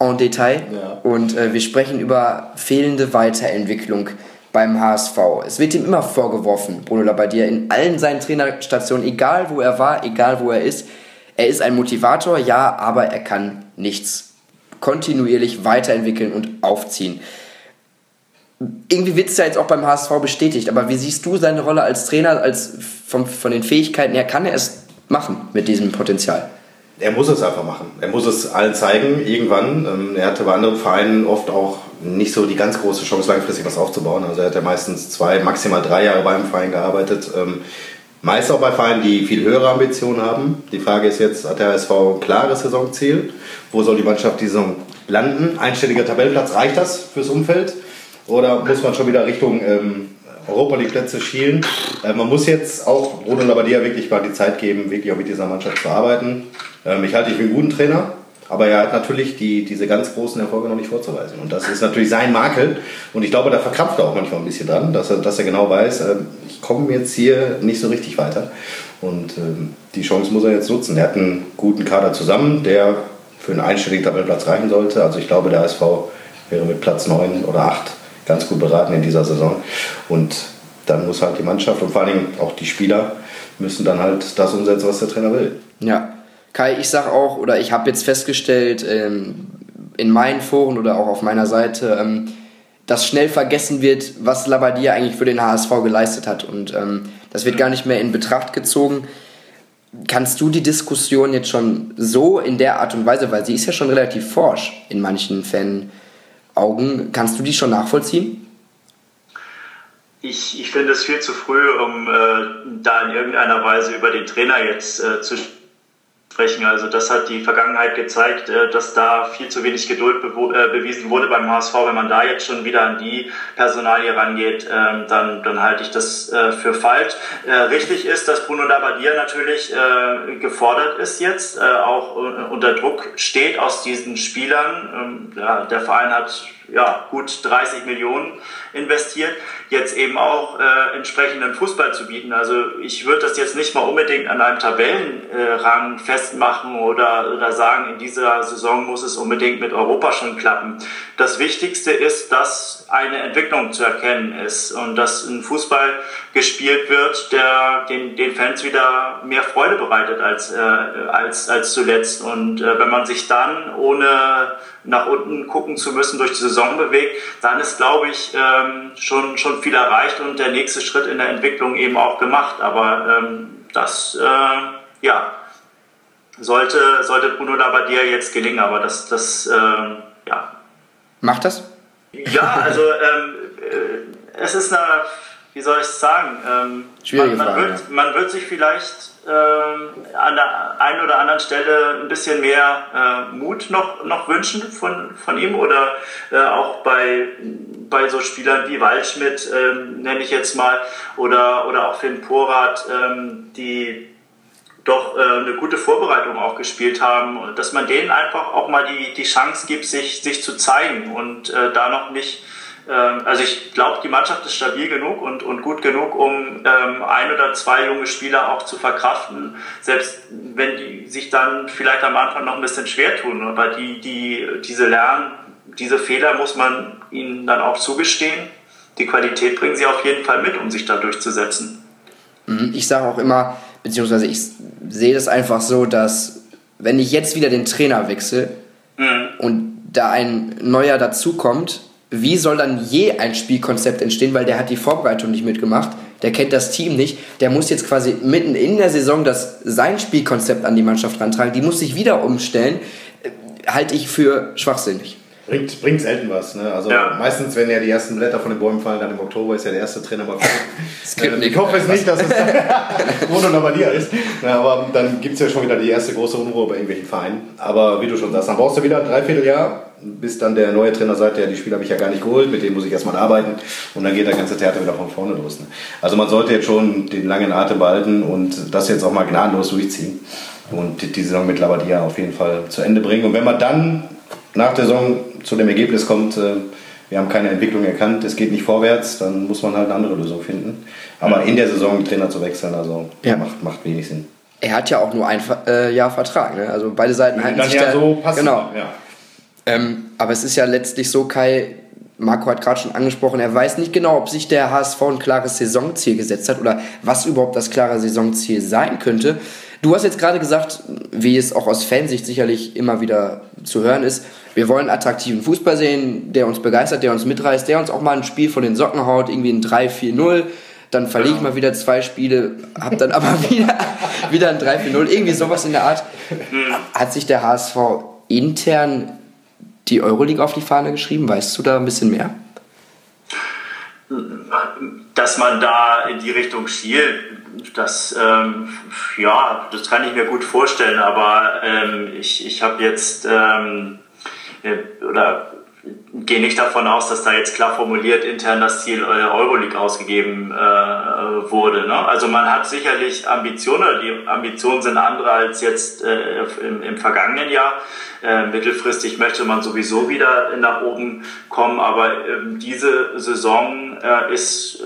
en Detail. Ja. Und wir sprechen über fehlende Weiterentwicklung beim HSV. Es wird ihm immer vorgeworfen, Bruno Labbadia, in allen seinen Trainerstationen, egal wo er war, egal wo er ist ein Motivator, ja, aber er kann nichts kontinuierlich weiterentwickeln und aufziehen. Irgendwie wird es ja jetzt auch beim HSV bestätigt, aber wie siehst du seine Rolle als Trainer, von den Fähigkeiten her, kann er es machen mit diesem Potenzial? Er muss es einfach machen. Er muss es allen zeigen, irgendwann. Er hatte bei anderen Vereinen oft auch nicht so die ganz große Chance, langfristig was aufzubauen. Also er hat ja meistens 2, maximal 3 Jahre beim Verein gearbeitet. Meist auch bei Vereinen, die viel höhere Ambitionen haben. Die Frage ist jetzt, hat der HSV ein klares Saisonziel? Wo soll die Mannschaft die Saison landen? Einstelliger Tabellenplatz, reicht das fürs Umfeld? Oder muss man schon wieder Richtung Europa League Plätze schielen? Man muss jetzt auch Bruno Labbadia wirklich mal die Zeit geben, wirklich auch mit dieser Mannschaft zu arbeiten. Ich halte ihn für einen guten Trainer, aber er hat natürlich diese ganz großen Erfolge noch nicht vorzuweisen. Und das ist natürlich sein Makel. Und ich glaube, da verkrampft er auch manchmal ein bisschen dran, dass er genau weiß, ich komme jetzt hier nicht so richtig weiter. Und die Chance muss er jetzt nutzen. Er hat einen guten Kader zusammen, der für einen einstelligen Tabellenplatz reichen sollte. Also ich glaube, der HSV wäre mit Platz 9 oder 8 ganz gut beraten in dieser Saison. Und dann muss halt die Mannschaft und vor allem auch die Spieler müssen dann halt das umsetzen, was der Trainer will. Ja, Kai, ich sag auch, oder ich habe jetzt festgestellt in meinen Foren oder auch auf meiner Seite, dass schnell vergessen wird, was Labbadia eigentlich für den HSV geleistet hat. Und das wird gar nicht mehr in Betracht gezogen. Kannst du die Diskussion jetzt schon so in der Art und Weise, weil sie ist ja schon relativ forsch in manchen Fan-Augen, kannst du die schon nachvollziehen? Ich finde es viel zu früh, um da in irgendeiner Weise über den Trainer jetzt zu sprechen. Also das hat die Vergangenheit gezeigt, dass da viel zu wenig Geduld bewiesen wurde beim HSV. Wenn man da jetzt schon wieder an die Personalie rangeht, dann halte ich das für falsch. Richtig ist, dass Bruno Labbadia natürlich gefordert ist jetzt, auch unter Druck steht aus diesen Spielern. Der Verein hat gut 30 Millionen investiert, jetzt eben auch entsprechenden Fußball zu bieten. Also ich würde das jetzt nicht mal unbedingt an einem Tabellenrang festmachen oder sagen, in dieser Saison muss es unbedingt mit Europa schon klappen. Das Wichtigste ist, dass eine Entwicklung zu erkennen ist und dass ein Fußball gespielt wird, der den Fans wieder mehr Freude bereitet als zuletzt. Und wenn man sich dann, ohne nach unten gucken zu müssen, durch die Saison bewegt, dann ist, glaube ich, schon viel erreicht und der nächste Schritt in der Entwicklung eben auch gemacht. Aber das sollte Bruno Labbadia jetzt gelingen, aber das Macht das? Ja, also es ist wie soll ich es sagen? Schwierige Frage. Man wird sich vielleicht an der einen oder anderen Stelle ein bisschen mehr Mut noch wünschen von ihm oder auch bei so Spielern wie Waldschmidt, nenne ich jetzt mal, oder auch Finn Porath, die doch eine gute Vorbereitung auch gespielt haben und dass man denen einfach auch mal die Chance gibt, sich zu zeigen und da noch nicht. Also ich glaube, die Mannschaft ist stabil genug und gut genug, um 1 oder 2 junge Spieler auch zu verkraften, selbst wenn die sich dann vielleicht am Anfang noch ein bisschen schwer tun. Aber diese Fehler muss man ihnen dann auch zugestehen. Die Qualität bringen sie auf jeden Fall mit, um sich da durchzusetzen. Ich sage auch immer, beziehungsweise ich sehe das einfach so, dass wenn ich jetzt wieder den Trainer wechsle und da ein neuer dazukommt, wie soll dann je ein Spielkonzept entstehen, weil der hat die Vorbereitung nicht mitgemacht, der kennt das Team nicht, der muss jetzt quasi mitten in der Saison sein Spielkonzept an die Mannschaft rantragen, die muss sich wieder umstellen, halte ich für schwachsinnig. Bringt selten was, ne? Also meistens, wenn ja die ersten Blätter von den Bäumen fallen, dann im Oktober ist ja der erste Trainer mal ich hoffe es nicht, dass es Bruno Labbadia ist. Ja, aber dann gibt es ja schon wieder die erste große Unruhe bei irgendwelchen Vereinen. Aber wie du schon sagst, dann brauchst du wieder 3/4 Jahr, bis dann der neue Trainer sagt, ja, die Spieler habe ich ja gar nicht geholt, mit denen muss ich erstmal arbeiten und dann geht der ganze Theater wieder von vorne los. Ne? Also man sollte jetzt schon den langen Atem behalten und das jetzt auch mal gnadenlos durchziehen und die Saison mit Labbadia auf jeden Fall zu Ende bringen. Und wenn man dann nach der Saison zu dem Ergebnis kommt, wir haben keine Entwicklung erkannt, es geht nicht vorwärts, dann muss man halt eine andere Lösung finden. Aber in der Saison einen Trainer zu wechseln, also macht wenig Sinn. Er hat ja auch nur ein Jahr Vertrag, ne? Also beide Seiten halten sich da. So passen. Genau. Ja. Aber es ist ja letztlich so, Kai, Marco hat gerade schon angesprochen, er weiß nicht genau, ob sich der HSV ein klares Saisonziel gesetzt hat oder was überhaupt das klare Saisonziel sein könnte. Du hast jetzt gerade gesagt, wie es auch aus Fansicht sicherlich immer wieder zu hören ist, wir wollen attraktiven Fußball sehen, der uns begeistert, der uns mitreißt, der uns auch mal ein Spiel von den Socken haut, irgendwie ein 3-4-0, dann verliere ich mal wieder 2 Spiele, hab dann aber wieder ein 3-4-0, irgendwie sowas in der Art. Hat sich der HSV intern die Euroleague auf die Fahne geschrieben? Weißt du da ein bisschen mehr? Dass man da in die Richtung schielt, das kann ich mir gut vorstellen, aber ich habe jetzt gehe nicht davon aus, dass da jetzt klar formuliert intern das Ziel Euroleague ausgegeben wurde. Ne? Also man hat sicherlich Ambitionen, die Ambitionen sind andere als jetzt im vergangenen Jahr. Mittelfristig möchte man sowieso wieder nach oben kommen, aber diese Saison ist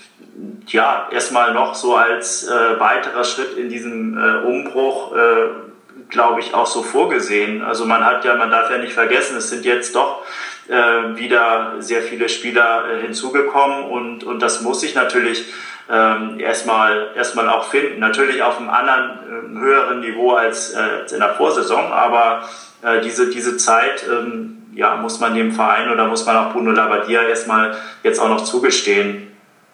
erstmal noch so als weiterer Schritt in diesem Umbruch glaube ich, auch so vorgesehen. Also man darf ja nicht vergessen, es sind jetzt doch wieder sehr viele Spieler hinzugekommen und das muss sich natürlich erstmal auch finden. Natürlich auf einem anderen, höheren Niveau als in der Vorsaison, aber diese Zeit muss man dem Verein oder muss man auch Bruno Labbadia erstmal jetzt auch noch zugestehen.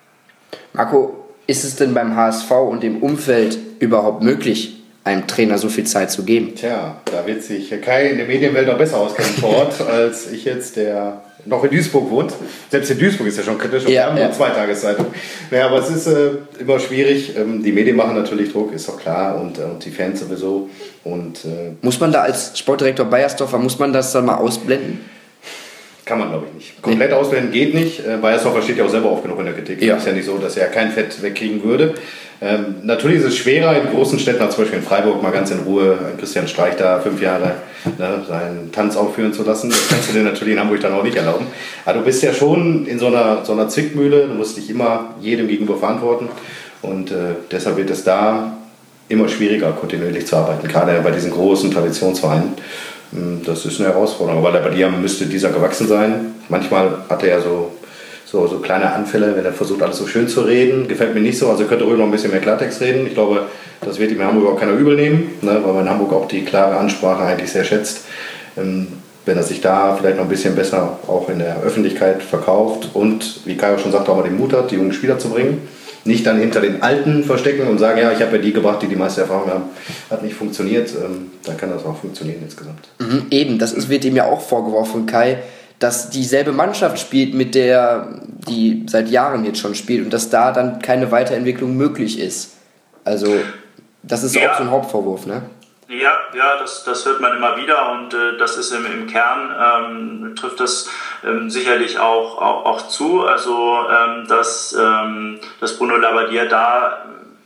Marco, ist es denn beim HSV und dem Umfeld überhaupt möglich, einem Trainer so viel Zeit zu geben? Tja, da wird sich Kai in der Medienwelt noch besser auskennen vor Ort, als ich jetzt, der noch in Duisburg wohnt. Selbst in Duisburg ist ja schon kritisch und wir haben nur 2 Tageszeitung. Naja, aber es ist immer schwierig. Die Medien machen natürlich Druck, ist doch klar, und die Fans sowieso. Und muss man da als Sportdirektor Beiersdorfer, muss man das dann mal ausblenden? Kann man, glaube ich, nicht. Komplett ausblenden geht nicht. Beiersdorfer steht ja auch selber oft genug in der Kritik. Ja. Ist ja nicht so, dass er kein Fett wegkriegen würde. Natürlich ist es schwerer in großen Städten, zum Beispiel in Freiburg, mal ganz in Ruhe Christian Streich da 5 Jahre seinen Tanz aufführen zu lassen. Das kannst du dir natürlich in Hamburg dann auch nicht erlauben. Aber du bist ja schon in so einer Zwickmühle, du musst dich immer jedem gegenüber verantworten und deshalb wird es da immer schwieriger, kontinuierlich zu arbeiten, gerade bei diesen großen Traditionsvereinen. Das ist eine Herausforderung, aber bei dir müsste dieser gewachsen sein. Manchmal hat er ja so kleine Anfälle, wenn er versucht, alles so schön zu reden. Gefällt mir nicht so, also könnte ruhig noch ein bisschen mehr Klartext reden. Ich glaube, das wird ihm in Hamburg auch keiner übel nehmen, ne, weil man in Hamburg auch die klare Ansprache eigentlich sehr schätzt. Wenn er sich da vielleicht noch ein bisschen besser auch in der Öffentlichkeit verkauft und, wie Kai auch schon sagte, auch mal den Mut hat, die jungen Spieler zu bringen. Nicht dann hinter den Alten verstecken und sagen, ja, ich habe ja die gebracht, die meiste Erfahrung haben. Hat nicht funktioniert, dann kann das auch funktionieren insgesamt. Eben, wird ihm ja auch vorgeworfen, Kai, dass dieselbe Mannschaft spielt, mit der die seit Jahren jetzt schon spielt und dass da dann keine Weiterentwicklung möglich ist. Also das ist auch so ein Hauptvorwurf, ne? Ja, das hört man immer wieder und das ist im Kern, trifft das sicherlich auch zu. Also dass Bruno Labbadia da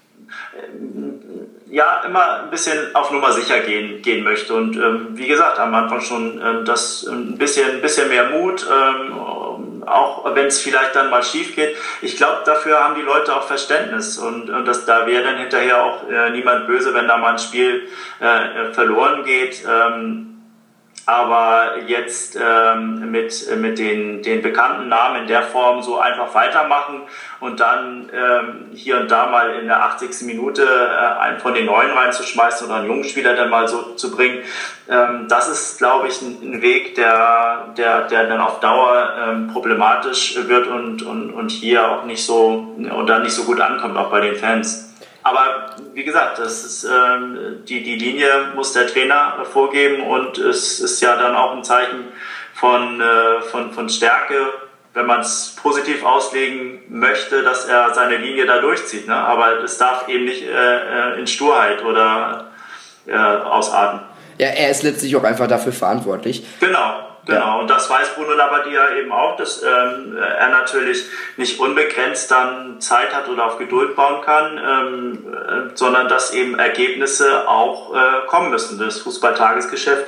immer ein bisschen auf Nummer sicher gehen möchte und wie gesagt, am Anfang schon das ein bisschen mehr Mut, auch wenn es vielleicht dann mal schief geht. Ich glaube, dafür haben die Leute auch Verständnis und da wäre dann hinterher auch niemand böse, wenn da mal ein Spiel verloren geht. Aber jetzt mit den bekannten Namen in der Form so einfach weitermachen und dann hier und da mal in der 80. Minute einen von den Neuen reinzuschmeißen oder einen jungen Spieler dann mal so zu bringen, das ist, glaube ich, ein Weg, der dann auf Dauer problematisch wird und hier auch nicht so gut ankommt, auch bei den Fans. Aber wie gesagt, das ist, die Linie muss der Trainer vorgeben und es ist ja dann auch ein Zeichen von Stärke, wenn man es positiv auslegen möchte, dass er seine Linie da durchzieht. Ne? Aber es darf eben nicht in Sturheit oder ausarten. Ja, er ist letztlich auch einfach dafür verantwortlich. Genau. Und das weiß Bruno Labbadia eben auch, dass er natürlich nicht unbegrenzt dann Zeit hat oder auf Geduld bauen kann, sondern dass eben Ergebnisse auch kommen müssen. Das Fußball-Tagesgeschäft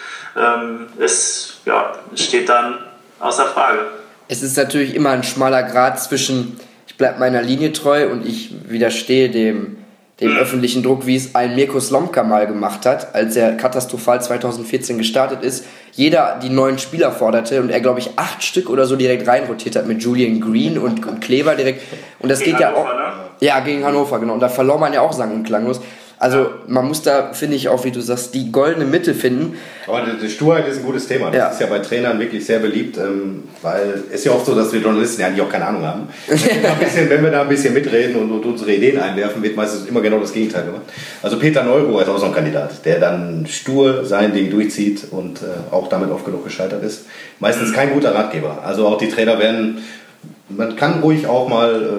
steht dann außer Frage. Es ist natürlich immer ein schmaler Grat zwischen, ich bleibe meiner Linie treu und ich widerstehe dem dem öffentlichen Druck, wie es ein Mirko Slomka mal gemacht hat, als er katastrophal 2014 gestartet ist. Jeder die neuen Spieler forderte und er, glaube ich, 8 Stück oder so direkt reinrotiert hat mit Julian Green und Kleber direkt. Und das geht ja auch. Ne? Ja, gegen Hannover, genau. Und da verlor man ja auch sang- und klanglos. Also man muss da, finde ich auch, wie du sagst, die goldene Mitte finden. Aber die Sturheit ist ein gutes Thema. Das ist ja bei Trainern wirklich sehr beliebt, weil es ist ja oft so, dass wir Journalisten ja eigentlich auch keine Ahnung haben. Wenn wir da ein bisschen mitreden und unsere Ideen einwerfen, wird meistens immer genau das Gegenteil gemacht. Also Peter Neuruhr ist auch so ein Kandidat, der dann stur sein Ding durchzieht und auch damit oft genug gescheitert ist. Meistens kein guter Ratgeber. Also auch die Trainer werden, man kann ruhig auch mal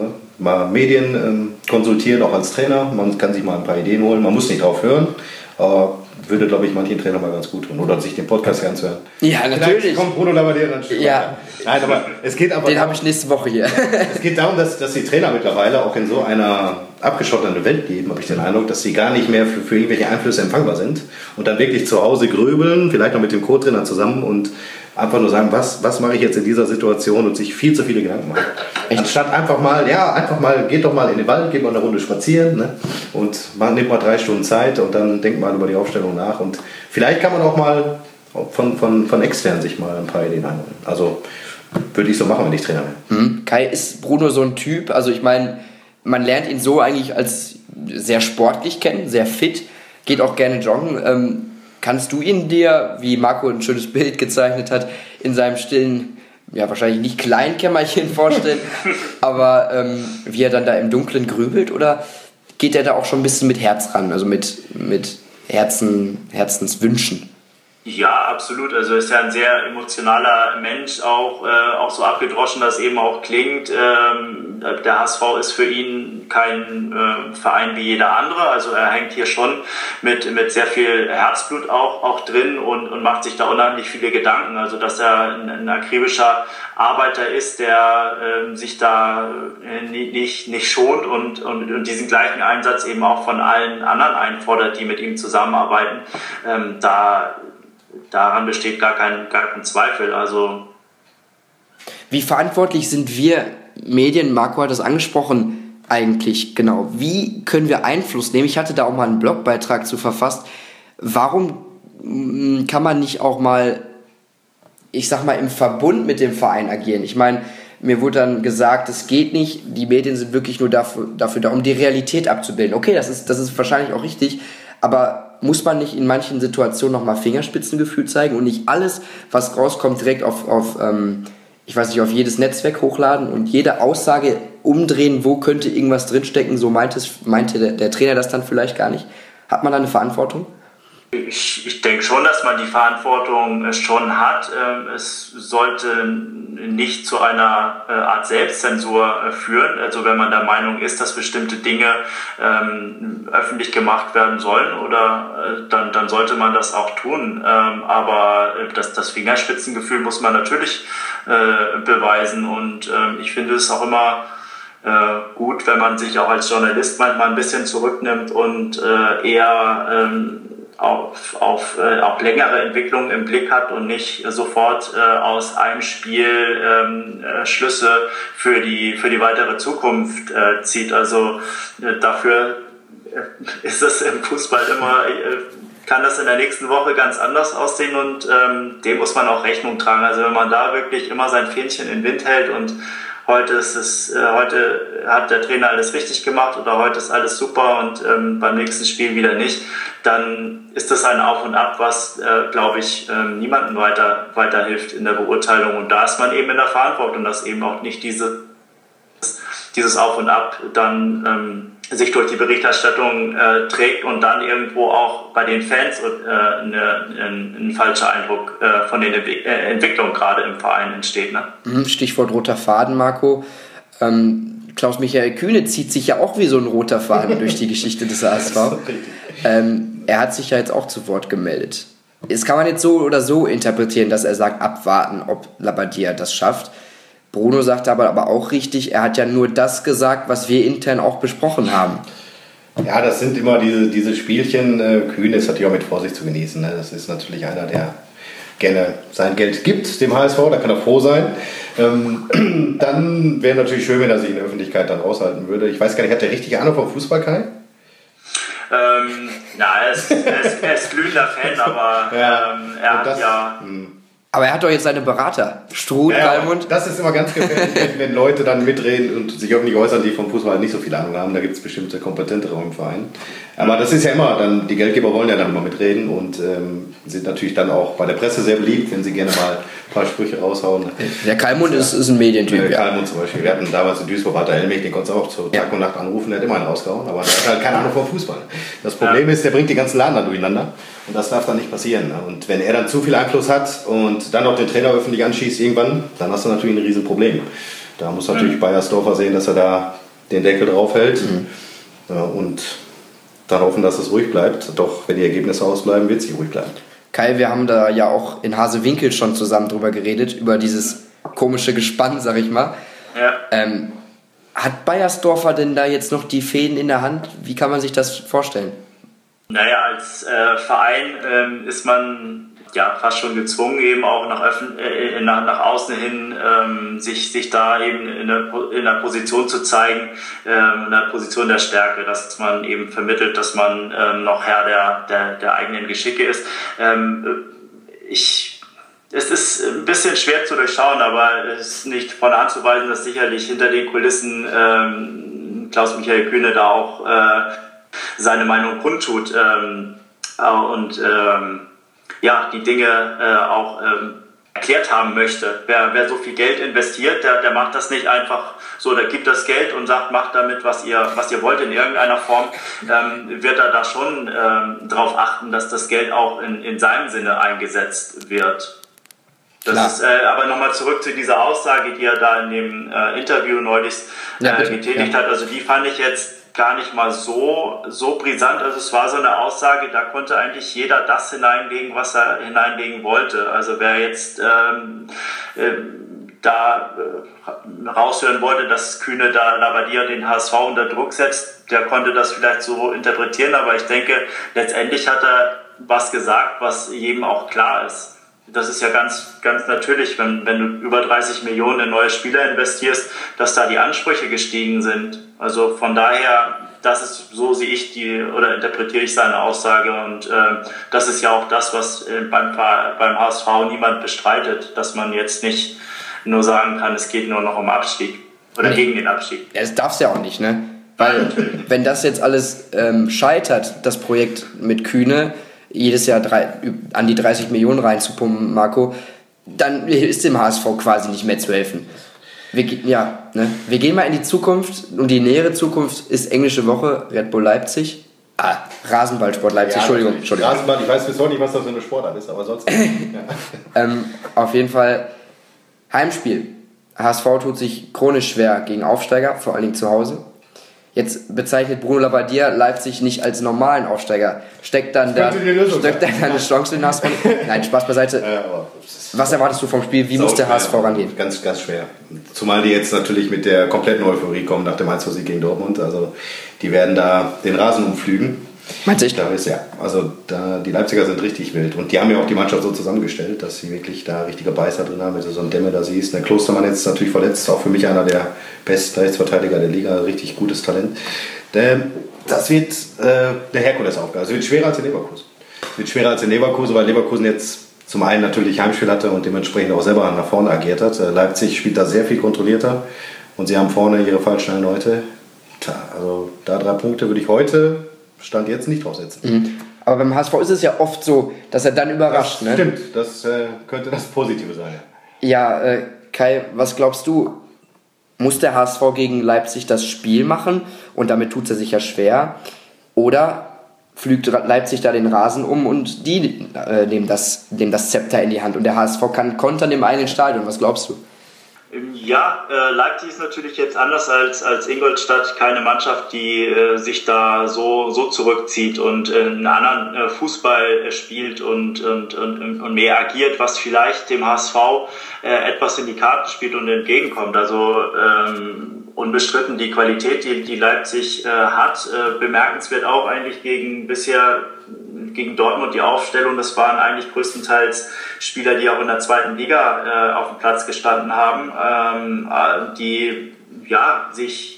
Medien konsultieren, auch als Trainer. Man kann sich mal ein paar Ideen holen. Man muss nicht drauf hören. Würde, glaube ich, manchen Trainer mal ganz gut tun. Oder sich den Podcast ganz hören. Ja, natürlich. Vielleicht kommt Bruno Labbadia dann schon. Ja. Nein, aber es geht aber. Den habe ich nächste Woche hier. Es geht darum, dass die Trainer mittlerweile auch in so einer abgeschotteten Welt leben, habe ich den Eindruck, dass sie gar nicht mehr für irgendwelche Einflüsse empfangbar sind und dann wirklich zu Hause grübeln, vielleicht noch mit dem Co-Trainer zusammen und einfach nur sagen, was mache ich jetzt in dieser Situation und sich viel zu viele Gedanken machen. Anstatt einfach mal, geht doch mal in den Wald, geht mal eine Runde spazieren, ne? Und nimmt mal 3 Stunden Zeit und dann denkt mal über die Aufstellung nach und vielleicht kann man auch mal von extern sich mal ein paar Ideen einholen. Also würde ich so machen, wenn ich Trainer wäre. Kai, ist Bruno so ein Typ, also ich meine, man lernt ihn so eigentlich als sehr sportlich kennen, sehr fit, geht auch gerne joggen. Kannst du ihn dir, wie Marco ein schönes Bild gezeichnet hat, in seinem stillen, ja wahrscheinlich nicht Kleinkämmerchen vorstellen, aber wie er dann da im Dunkeln grübelt, oder geht er da auch schon ein bisschen mit Herz ran, also mit Herzenswünschen? Ja, absolut. Also ist ja ein sehr emotionaler Mensch, auch so abgedroschen das eben auch klingt. Der HSV ist für ihn kein Verein wie jeder andere. Also er hängt hier schon mit sehr viel Herzblut auch drin und macht sich da unheimlich viele Gedanken. Also dass er ein akribischer Arbeiter ist, der sich da nicht schont und diesen gleichen Einsatz eben auch von allen anderen einfordert, die mit ihm zusammenarbeiten. Daran besteht gar kein Zweifel. Also wie verantwortlich sind wir Medien, Marco hat das angesprochen, eigentlich genau? Wie können wir Einfluss nehmen? Ich hatte da auch mal einen Blogbeitrag zu verfasst. Warum kann man nicht auch mal, ich sag mal, im Verbund mit dem Verein agieren? Ich meine, mir wurde dann gesagt, es geht nicht, die Medien sind wirklich nur dafür da, um die Realität abzubilden. Okay, das ist wahrscheinlich auch richtig, aber muss man nicht in manchen Situationen nochmal Fingerspitzengefühl zeigen und nicht alles, was rauskommt, direkt auf jedes Netzwerk hochladen und jede Aussage umdrehen, wo könnte irgendwas drinstecken, so meinte der Trainer das dann vielleicht gar nicht. Hat man da eine Verantwortung? Ich denke schon, dass man die Verantwortung schon hat. Es sollte nicht zu einer Art Selbstzensur führen. Also wenn man der Meinung ist, dass bestimmte Dinge öffentlich gemacht werden sollen, oder dann sollte man das auch tun. Aber das Fingerspitzengefühl muss man natürlich beweisen. Und ich finde es auch immer gut, wenn man sich auch als Journalist manchmal ein bisschen zurücknimmt und eher auf längere Entwicklungen im Blick hat und nicht sofort aus einem Spiel Schlüsse für die weitere Zukunft zieht. Also dafür ist es im Fußball immer, kann das in der nächsten Woche ganz anders aussehen und dem muss man auch Rechnung tragen. Also wenn man da wirklich immer sein Fähnchen in den Wind hält und heute hat der Trainer alles richtig gemacht oder heute ist alles super und beim nächsten Spiel wieder nicht, dann ist das ein Auf und Ab, was, glaube ich, niemandem weiterhilft in der Beurteilung. Und da ist man eben in der Verantwortung, dass eben auch nicht dieses Auf und Ab dann sich durch die Berichterstattung trägt und dann irgendwo auch bei den Fans ein falscher Eindruck von den Entwicklungen gerade im Verein entsteht. Ne? Stichwort roter Faden, Marco. Klaus-Michael Kühne zieht sich ja auch wie so ein roter Faden durch die Geschichte des HSV. Er hat sich ja jetzt auch zu Wort gemeldet. Das kann man jetzt so oder so interpretieren, dass er sagt, abwarten, ob Labbadia das schafft. Bruno sagt aber auch richtig, er hat ja nur das gesagt, was wir intern auch besprochen haben. Ja, das sind immer diese Spielchen. Kühne ist natürlich auch mit Vorsicht zu genießen. Ne? Das ist natürlich einer, der gerne sein Geld gibt dem HSV, da kann er froh sein. Dann wäre natürlich schön, wenn er sich in der Öffentlichkeit dann raushalten würde. Ich weiß gar nicht, hat der richtig Ahnung vom Fußball, Kai? Er ist glühender Fan, aber Aber er hat doch jetzt seine Berater, Struth, Kalmund. Das ist immer ganz gefährlich, wenn Leute dann mitreden und sich öffentlich äußern, die vom Fußball nicht so viel Ahnung haben. Da gibt es bestimmte kompetentere im Verein. Aber das ist ja immer, dann die Geldgeber wollen ja dann immer mitreden und sind natürlich dann auch bei der Presse sehr beliebt, wenn sie gerne mal ein paar Sprüche raushauen. Der Kalmund ist ein Medientyp. Kalmund zum Beispiel. Wir hatten damals in Duisburg Walter Helmich, den konntest du auch zu Tag und Nacht anrufen, der hat immer einen rausgehauen, aber der hat halt keine Ahnung vom Fußball. Das Problem ist, der bringt die ganzen Laden da durcheinander. Und das darf dann nicht passieren. Und wenn er dann zu viel Einfluss hat und dann noch den Trainer öffentlich anschießt irgendwann, dann hast du natürlich ein Riesenproblem. Da muss natürlich Beiersdorfer sehen, dass er da den Deckel drauf hält und dann hoffen, dass es ruhig bleibt. Doch wenn die Ergebnisse ausbleiben, wird es nicht ruhig bleiben. Kai, wir haben da ja auch in Hasewinkel schon zusammen drüber geredet, über dieses komische Gespann, sag ich mal. Ja. Hat Beiersdorfer denn da jetzt noch die Fäden in der Hand? Wie kann man sich das vorstellen? Naja, als Verein ist man ja fast schon gezwungen, eben auch nach außen hin sich da eben in der Position zu zeigen, in der Position der Stärke, dass man eben vermittelt, dass man noch Herr der eigenen Geschicke ist. Es ist ein bisschen schwer zu durchschauen, aber es ist nicht von der Hand zu weisen, dass sicherlich hinter den Kulissen Klaus-Michael Kühne da auch seine Meinung kundtut und die Dinge auch erklärt haben möchte. Wer so viel Geld investiert, der macht das nicht einfach so, der gibt das Geld und sagt, macht damit, was ihr wollt in irgendeiner Form, wird er da schon darauf achten, dass das Geld auch in seinem Sinne eingesetzt wird. Das ist aber nochmal zurück zu dieser Aussage, die er da in dem Interview neulich getätigt hat. Also die fand ich jetzt gar nicht mal so brisant. Also es war so eine Aussage, da konnte eigentlich jeder das hineinlegen, was er hineinlegen wollte. Also wer jetzt raushören wollte, dass Kühne da Labadia den HSV unter Druck setzt, der konnte das vielleicht so interpretieren. Aber ich denke, letztendlich hat er was gesagt, was jedem auch klar ist. Das ist ja ganz, ganz natürlich, wenn du über 30 Millionen in neue Spieler investierst, dass da die Ansprüche gestiegen sind. Also von daher, so sehe ich interpretiere ich seine Aussage und das ist ja auch das, was beim HSV niemand bestreitet, dass man jetzt nicht nur sagen kann, es geht nur noch um Abstieg oder gegen den Abstieg. Ja, das darf's ja auch nicht, ne? Weil wenn das jetzt alles scheitert, das Projekt mit Kühne, jedes Jahr an die 30 Millionen reinzupumpen, Marco, dann ist dem HSV quasi nicht mehr zu helfen. Wir gehen mal in die Zukunft und die nähere Zukunft ist englische Woche, Red Bull Leipzig. Rasenballsport Leipzig, Entschuldigung. Rasenball, ich weiß bis heute nicht, was das für eine Sportart ist, aber sonst. Auf jeden Fall Heimspiel. HSV tut sich chronisch schwer gegen Aufsteiger, vor allen Dingen zu Hause. Jetzt bezeichnet Bruno Labbadia Leipzig nicht als normalen Aufsteiger. Steckt dann eine Chance in den HSV? Nein, Spaß beiseite. Was erwartest du vom Spiel? Wie muss der HSV rangehen? Ganz, ganz schwer. Zumal die jetzt natürlich mit der kompletten Euphorie kommen nach dem 1-2-Sieg gegen Dortmund. Also die werden da den Rasen umflügen. Meinst du? Die Leipziger sind richtig wild. Und die haben ja auch die Mannschaft so zusammengestellt, dass sie wirklich da richtige Beißer drin haben. Wenn du so einen Dämme da siehst. Der Klostermann jetzt natürlich verletzt. Auch für mich einer der besten Rechtsverteidiger der Liga. Richtig gutes Talent. Das wird eine Herkulesaufgabe. Es wird schwerer als in Leverkusen. Weil Leverkusen jetzt zum einen natürlich Heimspiel hatte und dementsprechend auch selber nach vorne agiert hat. Leipzig spielt da sehr viel kontrollierter. Und sie haben vorne ihre fallschnellen Leute. Also da 3 Punkte würde ich heute Stand jetzt nicht draufsetzen. Aber beim HSV ist es ja oft so, dass er dann überrascht. Das stimmt, das könnte das Positive sein. Ja, Kai, was glaubst du? Muss der HSV gegen Leipzig das Spiel machen und damit tut er sich ja schwer? Oder pflügt Leipzig da den Rasen um und die nehmen das Zepter in die Hand und der HSV kann kontern im eigenen Stadion? Was glaubst du? Ja, Leipzig ist natürlich jetzt anders als Ingolstadt keine Mannschaft, die sich da so zurückzieht und einen anderen Fußball spielt und mehr agiert, was vielleicht dem HSV etwas in die Karten spielt und entgegenkommt. Also unbestritten die Qualität, die Leipzig hat, bemerkenswert auch eigentlich gegen Dortmund die Aufstellung. Das waren eigentlich größtenteils Spieler, die auch in der 2. Liga auf dem Platz gestanden haben, die sich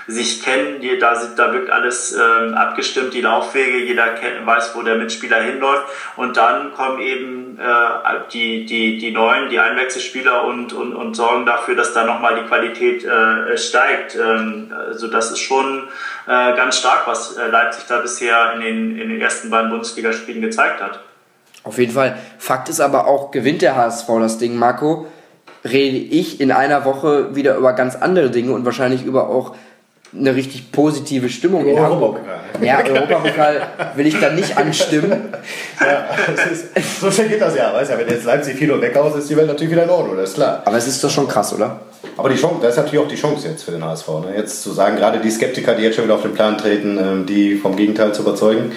sich kennen, da wirkt alles abgestimmt, die Laufwege, jeder weiß, wo der Mitspieler hinläuft, und dann kommen eben die Neuen, die Einwechselspieler und sorgen dafür, dass da nochmal die Qualität steigt. Also das ist schon ganz stark, was Leipzig da bisher in den ersten beiden Bundesligaspielen gezeigt hat. Auf jeden Fall. Fakt ist aber auch, gewinnt der HSV das Ding, Marco, rede ich in einer Woche wieder über ganz andere Dinge und wahrscheinlich über auch eine richtig positive Stimmung in Hamburg. Ja, Europapokal will ich da nicht anstimmen. Ja, so schnell geht das ja, weißt du, wenn jetzt Leipzig 4-0 weghaust, ist die Welt natürlich wieder in Ordnung, das ist klar. Aber es ist doch schon krass, oder? Aber die Chance, das ist natürlich auch die Chance jetzt für den HSV. Ne? Jetzt zu sagen, gerade die Skeptiker, die jetzt schon wieder auf den Plan treten, die vom Gegenteil zu überzeugen.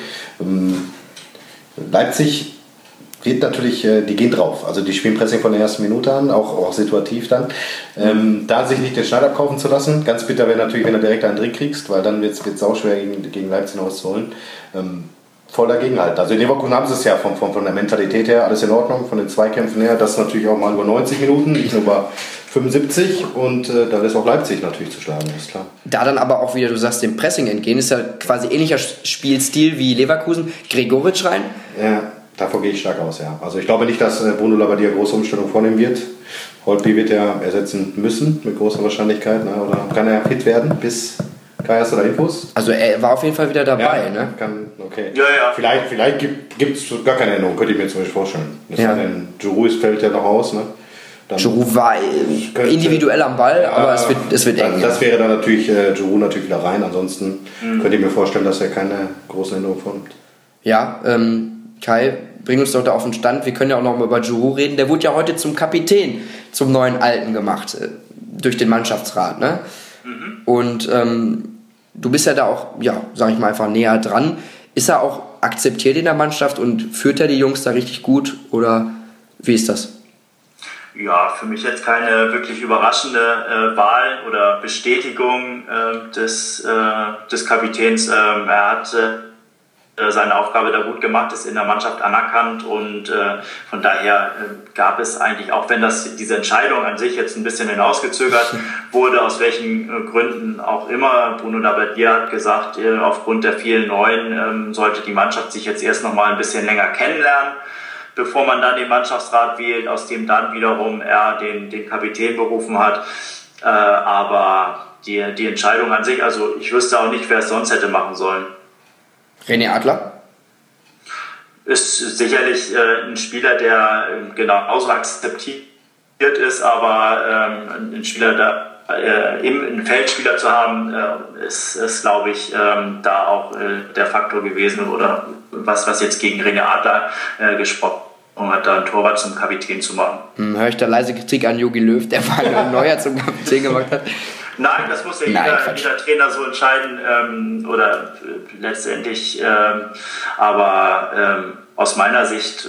Leipzig geht natürlich, die gehen drauf. Also die spielen Pressing von der ersten Minute an, auch situativ dann. Da sich nicht den Schneid abkaufen zu lassen, ganz bitter wäre natürlich, wenn du direkt einen Dreh kriegst, weil dann wird es auch schwer gegen Leipzig noch was zu holen. Voll dagegen halt. Also in Leverkusen haben sie es ja von der Mentalität her alles in Ordnung, von den Zweikämpfen her, das natürlich auch mal über 90 Minuten, nicht nur über 75, und da ist auch Leipzig natürlich zu schlagen, ist klar. Da dann aber auch wieder, du sagst, dem Pressing entgehen, ist ja quasi ähnlicher Spielstil wie Leverkusen. Gregoritsch rein. Ja, davon gehe ich stark aus, ja. Also ich glaube nicht, dass Bruno Labbadia große Umstellung vornehmen wird. Holtby wird er ersetzen müssen, mit großer Wahrscheinlichkeit. Ne? Oder kann er fit werden bis... Kai, hast du da Infos? Also er war auf jeden Fall wieder dabei, ja, ne? Okay. Ja. Vielleicht gibt es gar keine Änderung, könnte ich mir zum Beispiel vorstellen. Denn Giroud fällt ja noch aus, ne? Giroud war individuell am Ball, aber es wird eng. Das wäre dann natürlich Giroud natürlich wieder rein. Ansonsten könnte ich mir vorstellen, dass er keine großen Änderungen vornimmt. Ja, Kai, bring uns doch da auf den Stand. Wir können ja auch noch mal über Giroud reden. Der wurde ja heute zum Kapitän, zum neuen Alten gemacht, durch den Mannschaftsrat, ne? Und du bist ja da auch, ja, sag ich mal, einfach näher dran. Ist er auch akzeptiert in der Mannschaft und führt er die Jungs da richtig gut, oder wie ist das? Ja, für mich jetzt keine wirklich überraschende Wahl oder Bestätigung des Kapitäns. Er hat seine Aufgabe da gut gemacht, ist in der Mannschaft anerkannt, und von daher gab es eigentlich, auch wenn diese Entscheidung an sich jetzt ein bisschen hinausgezögert wurde, aus welchen Gründen auch immer, Bruno Labbadia hat gesagt, aufgrund der vielen Neuen sollte die Mannschaft sich jetzt erst noch mal ein bisschen länger kennenlernen, bevor man dann den Mannschaftsrat wählt, aus dem dann wiederum er den Kapitän berufen hat. Aber die Entscheidung an sich, also ich wüsste auch nicht, wer es sonst hätte machen sollen. René Adler? Ist sicherlich ein Spieler, der genauso akzeptiert ist, aber ein Spieler, einen Feldspieler zu haben, ist glaube ich, da auch der Faktor gewesen, oder was jetzt gegen René Adler gesprochen hat, da einen Torwart zum Kapitän zu machen. Höre ich da leise Kritik an Jogi Löw, der Manuel Neuer zum Kapitän gemacht hat? Nein, das muss ja jeder Trainer so entscheiden, oder letztendlich, aber aus meiner Sicht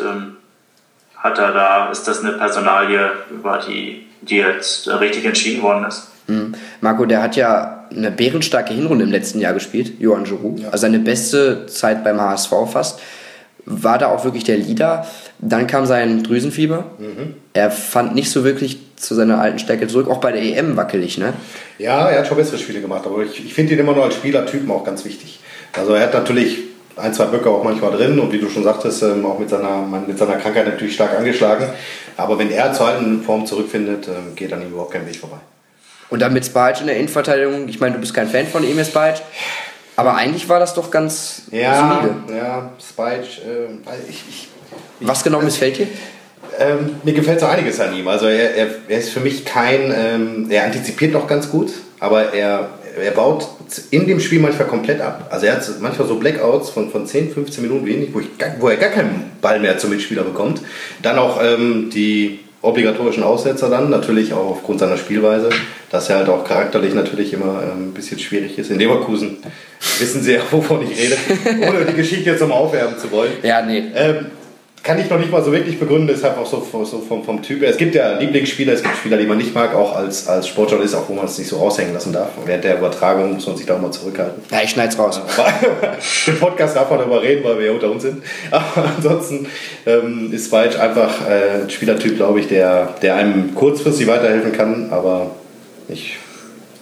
ist das eine Personalie, über die jetzt richtig entschieden worden ist. Marco, der hat ja eine bärenstarke Hinrunde im letzten Jahr gespielt, Johann Giroud, also seine beste Zeit beim HSV fast. War da auch wirklich der Leader. Dann kam sein Drüsenfieber. Er fand nicht so wirklich zu seiner alten Stärke zurück, auch bei der EM wackelig, ne? Ja, er hat schon bessere Spiele gemacht, aber ich finde ihn immer nur als Spielertypen auch ganz wichtig. Also er hat natürlich ein, zwei Böcke auch manchmal drin, und wie du schon sagtest, auch mit seiner Krankheit natürlich stark angeschlagen. Aber wenn er zur alten Form zurückfindet, geht an ihm überhaupt kein Weg vorbei. Und dann mit Spajic in der Innenverteidigung, ich meine, du bist kein Fan von Emil Spajic, aber eigentlich war das doch ganz solide. Ja, Spajic, was genau missfällt dir? Mir gefällt so einiges an ihm. Also er ist für mich er antizipiert noch ganz gut, aber er baut in dem Spiel manchmal komplett ab. Also er hat manchmal so Blackouts von 10, 15 Minuten wenig, wo er gar keinen Ball mehr zum Mitspieler bekommt. Dann auch die obligatorischen Aussetzer dann, natürlich auch aufgrund seiner Spielweise, dass er halt auch charakterlich natürlich immer ein bisschen schwierig ist. In Leverkusen wissen sie ja, wovon ich rede, ohne die Geschichte jetzt nochmal aufwärmen zu wollen. Ja, nee. Kann ich noch nicht mal so wirklich begründen, deshalb auch so vom Typ. Es gibt ja Lieblingsspieler, es gibt Spieler, die man nicht mag, auch als Sportjournalist, auch wo man es nicht so raushängen lassen darf. Während der Übertragung muss man sich da auch mal zurückhalten. Ja, ich schneid's raus. Im Podcast darf man darüber reden, weil wir ja unter uns sind. Aber ansonsten ist Spajic einfach ein Spielertyp, glaube ich, der einem kurzfristig weiterhelfen kann, aber nicht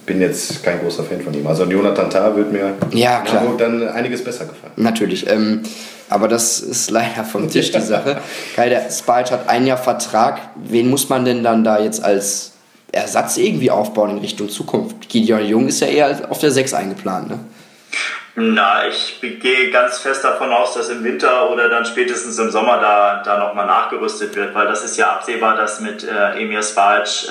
bin jetzt kein großer Fan von ihm. Also Jonathan Tah wird mir dann einiges besser gefallen. Natürlich. Aber das ist leider vom Tisch die Sache. Kai, der Spajic hat ein Jahr Vertrag. Wen muss man denn dann da jetzt als Ersatz irgendwie aufbauen in Richtung Zukunft? Gideon Jung ist ja eher auf der 6 eingeplant, ne? Na, ich gehe ganz fest davon aus, dass im Winter oder dann spätestens im Sommer da nochmal nachgerüstet wird, weil das ist ja absehbar, dass mit Emir Spajic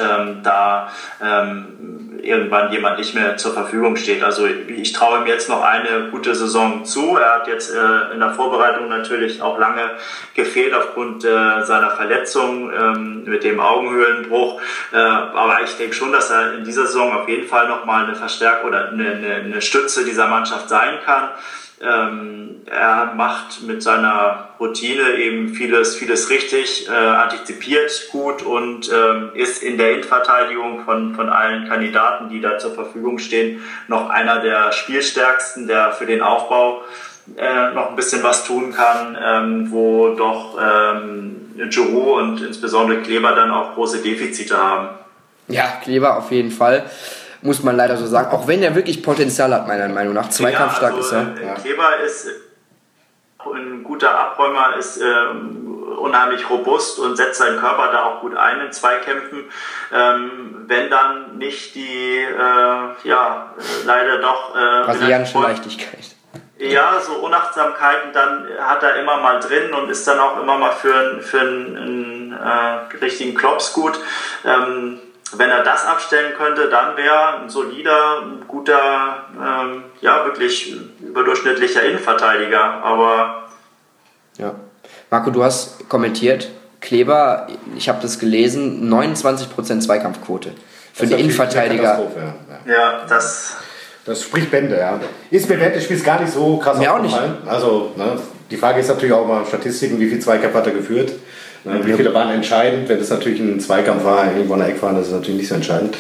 irgendwann jemand nicht mehr zur Verfügung steht. Also ich traue ihm jetzt noch eine gute Saison zu. Er hat jetzt in der Vorbereitung natürlich auch lange gefehlt aufgrund seiner Verletzung mit dem Augenhöhlenbruch. Aber ich denke schon, dass er in dieser Saison auf jeden Fall nochmal eine Verstärkung oder eine Stütze dieser Mannschaft sein kann. Er macht mit seiner Routine eben vieles richtig, antizipiert gut und ist in der Innenverteidigung von allen Kandidaten, die da zur Verfügung stehen, noch einer der spielstärksten, der für den Aufbau noch ein bisschen was tun kann, wo doch Giroud und insbesondere Kleber dann auch große Defizite haben. Ja, Kleber auf jeden Fall. Muss man leider so sagen, auch wenn er wirklich Potenzial hat, meiner Meinung nach. Zweikampfstark ist er. Kleber ist ein guter Abräumer, ist unheimlich robust und setzt seinen Körper da auch gut ein in Zweikämpfen. Wenn dann nicht die, leider doch... brasilianische Leichtigkeit. Ja, so Unachtsamkeiten, dann hat er immer mal drin und ist dann auch immer mal für einen richtigen Klops gut. Wenn er das abstellen könnte, dann wäre ein solider, ein guter, wirklich überdurchschnittlicher Innenverteidiger. Aber ja. Marco, du hast kommentiert, Kleber, ich habe das gelesen, 29% Zweikampfquote für den Innenverteidiger. Ja, das spricht Bände, ja. Ist mir während des Spiels gar nicht so krass aufgefallen. Also, die Frage ist natürlich auch mal Statistiken, wie viel Zweikampf hat er geführt. Wie viele waren entscheidend? Wenn das natürlich ein Zweikampf war, irgendwo an der Eckfahne, das ist natürlich nicht so entscheidend.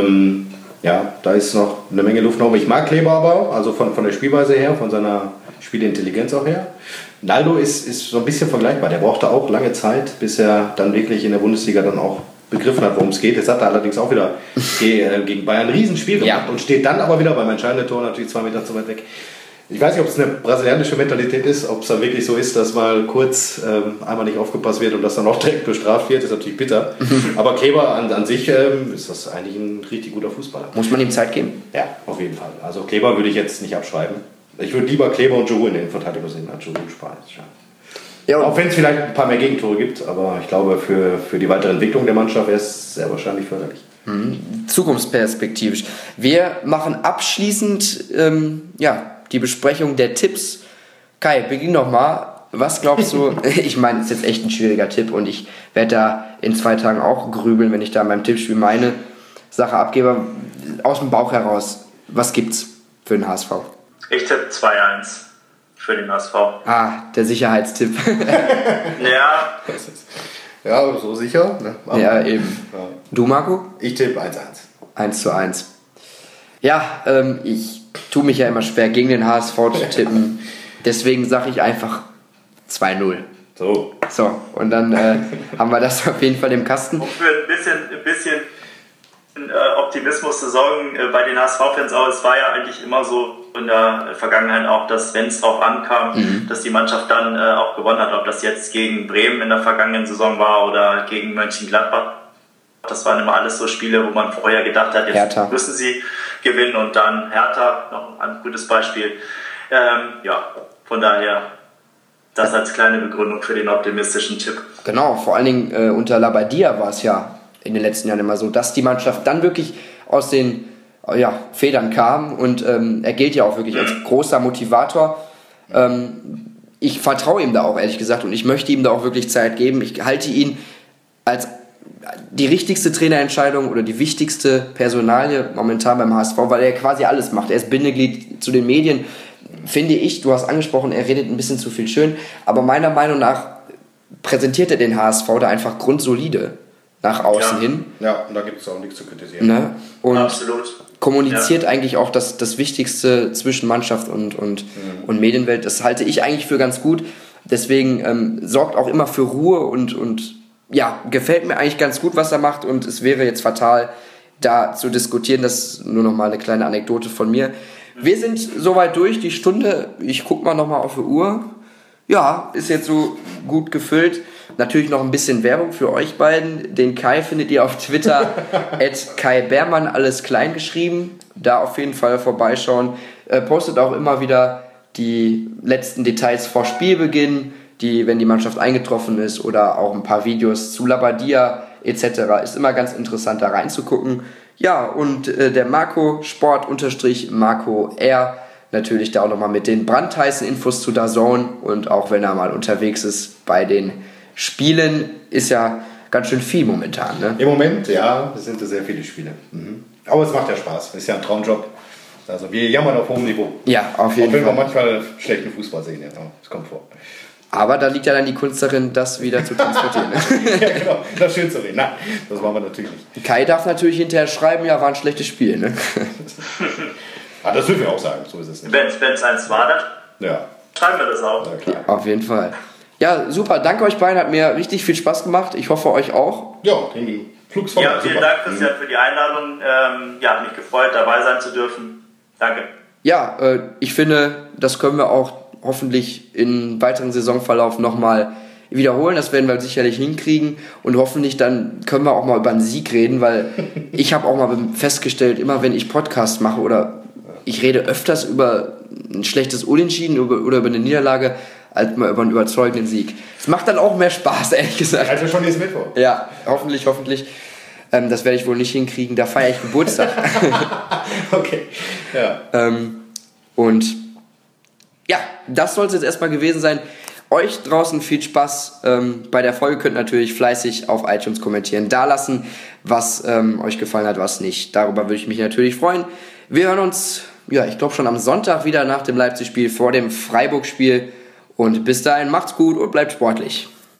Da ist noch eine Menge Luft nach. Ich mag Kleber aber, also von der Spielweise her, von seiner Spielintelligenz auch her. Naldo ist so ein bisschen vergleichbar. Der brauchte auch lange Zeit, bis er dann wirklich in der Bundesliga dann auch begriffen hat, worum es geht. Jetzt hat er allerdings auch wieder gegen Bayern ein Riesenspiel gemacht und steht dann aber wieder beim entscheidenden Tor natürlich 2 Meter zu weit weg. Ich weiß nicht, ob es eine brasilianische Mentalität ist, ob es dann wirklich so ist, dass mal kurz einmal nicht aufgepasst wird und das dann auch direkt bestraft wird, ist natürlich bitter. Aber Kleber an sich ist das eigentlich ein richtig guter Fußballer. Muss man ihm Zeit geben? Ja, auf jeden Fall. Also Kleber würde ich jetzt nicht abschreiben. Ich würde lieber Kleber und Giroud in den Verteidigung sehen als Giroud und Spajic. Ja, auch wenn es vielleicht ein paar mehr Gegentore gibt, aber ich glaube, für die weitere Entwicklung der Mannschaft wäre es sehr wahrscheinlich förderlich. Zukunftsperspektivisch. Wir machen abschließend die Besprechung der Tipps. Kai, beginn doch mal. Was glaubst du? Ich meine, es ist jetzt echt ein schwieriger Tipp und ich werde da in 2 Tagen auch grübeln, wenn ich da in meinem Tippspiel meine Sache abgebe. Aus dem Bauch heraus, was gibt's für den HSV? Ich tippe 2-1 für den HSV. Der Sicherheitstipp. Ja, so sicher. Ne? Ja, eben. Ja. Du, Marco? Ich tippe 1-1. 1-1. Ja, ich tue mich ja immer schwer, gegen den HSV zu tippen. Deswegen sage ich einfach 2-0. So, und dann haben wir das auf jeden Fall im Kasten. Um für ein bisschen Optimismus zu sorgen bei den HSV-Fans auch. Es war ja eigentlich immer so in der Vergangenheit auch, dass wenn es drauf ankam, dass die Mannschaft dann auch gewonnen hat. Ob das jetzt gegen Bremen in der vergangenen Saison war oder gegen Mönchengladbach. Das waren immer alles so Spiele, wo man vorher gedacht hat, jetzt Hertha müssen sie gewinnen und dann Hertha, noch ein gutes Beispiel. Von daher das als kleine Begründung für den optimistischen Tipp. Genau, vor allen Dingen unter Labbadia war es ja in den letzten Jahren immer so, dass die Mannschaft dann wirklich aus den Federn kam und er gilt ja auch wirklich als großer Motivator. Ich vertraue ihm da auch, ehrlich gesagt, und ich möchte ihm da auch wirklich Zeit geben. Ich halte ihn als die richtigste Trainerentscheidung oder die wichtigste Personalie momentan beim HSV, weil er quasi alles macht. Er ist Bindeglied zu den Medien, finde ich. Du hast angesprochen, er redet ein bisschen zu viel schön, aber meiner Meinung nach präsentiert er den HSV da einfach grundsolide nach außen hin. Ja, und da gibt es auch nichts zu kritisieren. Ne? Und absolut. Kommuniziert eigentlich auch das Wichtigste zwischen Mannschaft und Medienwelt. Das halte ich eigentlich für ganz gut. Deswegen sorgt auch immer für Ruhe und gefällt mir eigentlich ganz gut, was er macht. Und es wäre jetzt fatal, da zu diskutieren. Das ist nur noch mal eine kleine Anekdote von mir. Wir sind soweit durch, die Stunde. Ich gucke mal nochmal auf die Uhr. Ja, ist jetzt so gut gefüllt. Natürlich noch ein bisschen Werbung für euch beiden. Den Kai findet ihr auf Twitter @KaiBeermann, alles klein geschrieben. Da auf jeden Fall vorbeischauen. Postet auch immer wieder die letzten Details vor Spielbeginn, wenn die Mannschaft eingetroffen ist, oder auch ein paar Videos zu Labadia etc. Ist immer ganz interessant, da reinzugucken. Ja, und der Marco, Sport_Marco R, natürlich da auch nochmal mit den brandheißen Infos zu DAZN, und auch wenn er mal unterwegs ist bei den Spielen, ist ja ganz schön viel momentan. Ne? Im Moment, ja, es sind sehr viele Spiele. Aber es macht ja Spaß, ist ja ein Traumjob. Also wir jammern auf hohem Niveau. Ja, auf jeden Fall. Auch wenn wir Fall. manchmal schlechten Fußball sehen, ja, das kommt vor. Aber da liegt ja dann die Kunst darin, das wieder zu transportieren. Ne? Ja, genau, das schön zu reden. Nein, das machen wir natürlich nicht. Kai darf natürlich hinterher schreiben, ja, war ein schlechtes Spiel. Ne? Das dürfen wir auch sagen, so ist es nicht. Wenn es eins war, dann Ja. schreiben wir das auch. Ja, klar. Auf jeden Fall. Ja, super, danke euch beiden, hat mir richtig viel Spaß gemacht. Ich hoffe, euch auch. Ja, irgendwie flugsvoll. Ja, vielen Dank, Christian, für die Einladung. Hat mich gefreut, dabei sein zu dürfen. Danke. Ja, ich finde, das können wir auch hoffentlich im weiteren Saisonverlauf nochmal wiederholen. Das werden wir sicherlich hinkriegen, und hoffentlich dann können wir auch mal über einen Sieg reden, weil ich habe auch mal festgestellt, immer wenn ich Podcast mache oder ich rede öfters über ein schlechtes Unentschieden oder über eine Niederlage, als mal über einen überzeugenden Sieg. Es macht dann auch mehr Spaß, ehrlich gesagt. Also schon nächsten Mittwoch. Ja, hoffentlich. Das werde ich wohl nicht hinkriegen, da feiere ich Geburtstag. Okay, ja. Und ja, das soll es jetzt erstmal gewesen sein. Euch draußen viel Spaß bei der Folge. Könnt natürlich fleißig auf iTunes kommentieren, da lassen, was euch gefallen hat, was nicht. Darüber würde ich mich natürlich freuen. Wir hören uns, ja, ich glaube schon am Sonntag wieder nach dem Leipzig-Spiel, vor dem Freiburg-Spiel. Und bis dahin macht's gut und bleibt sportlich.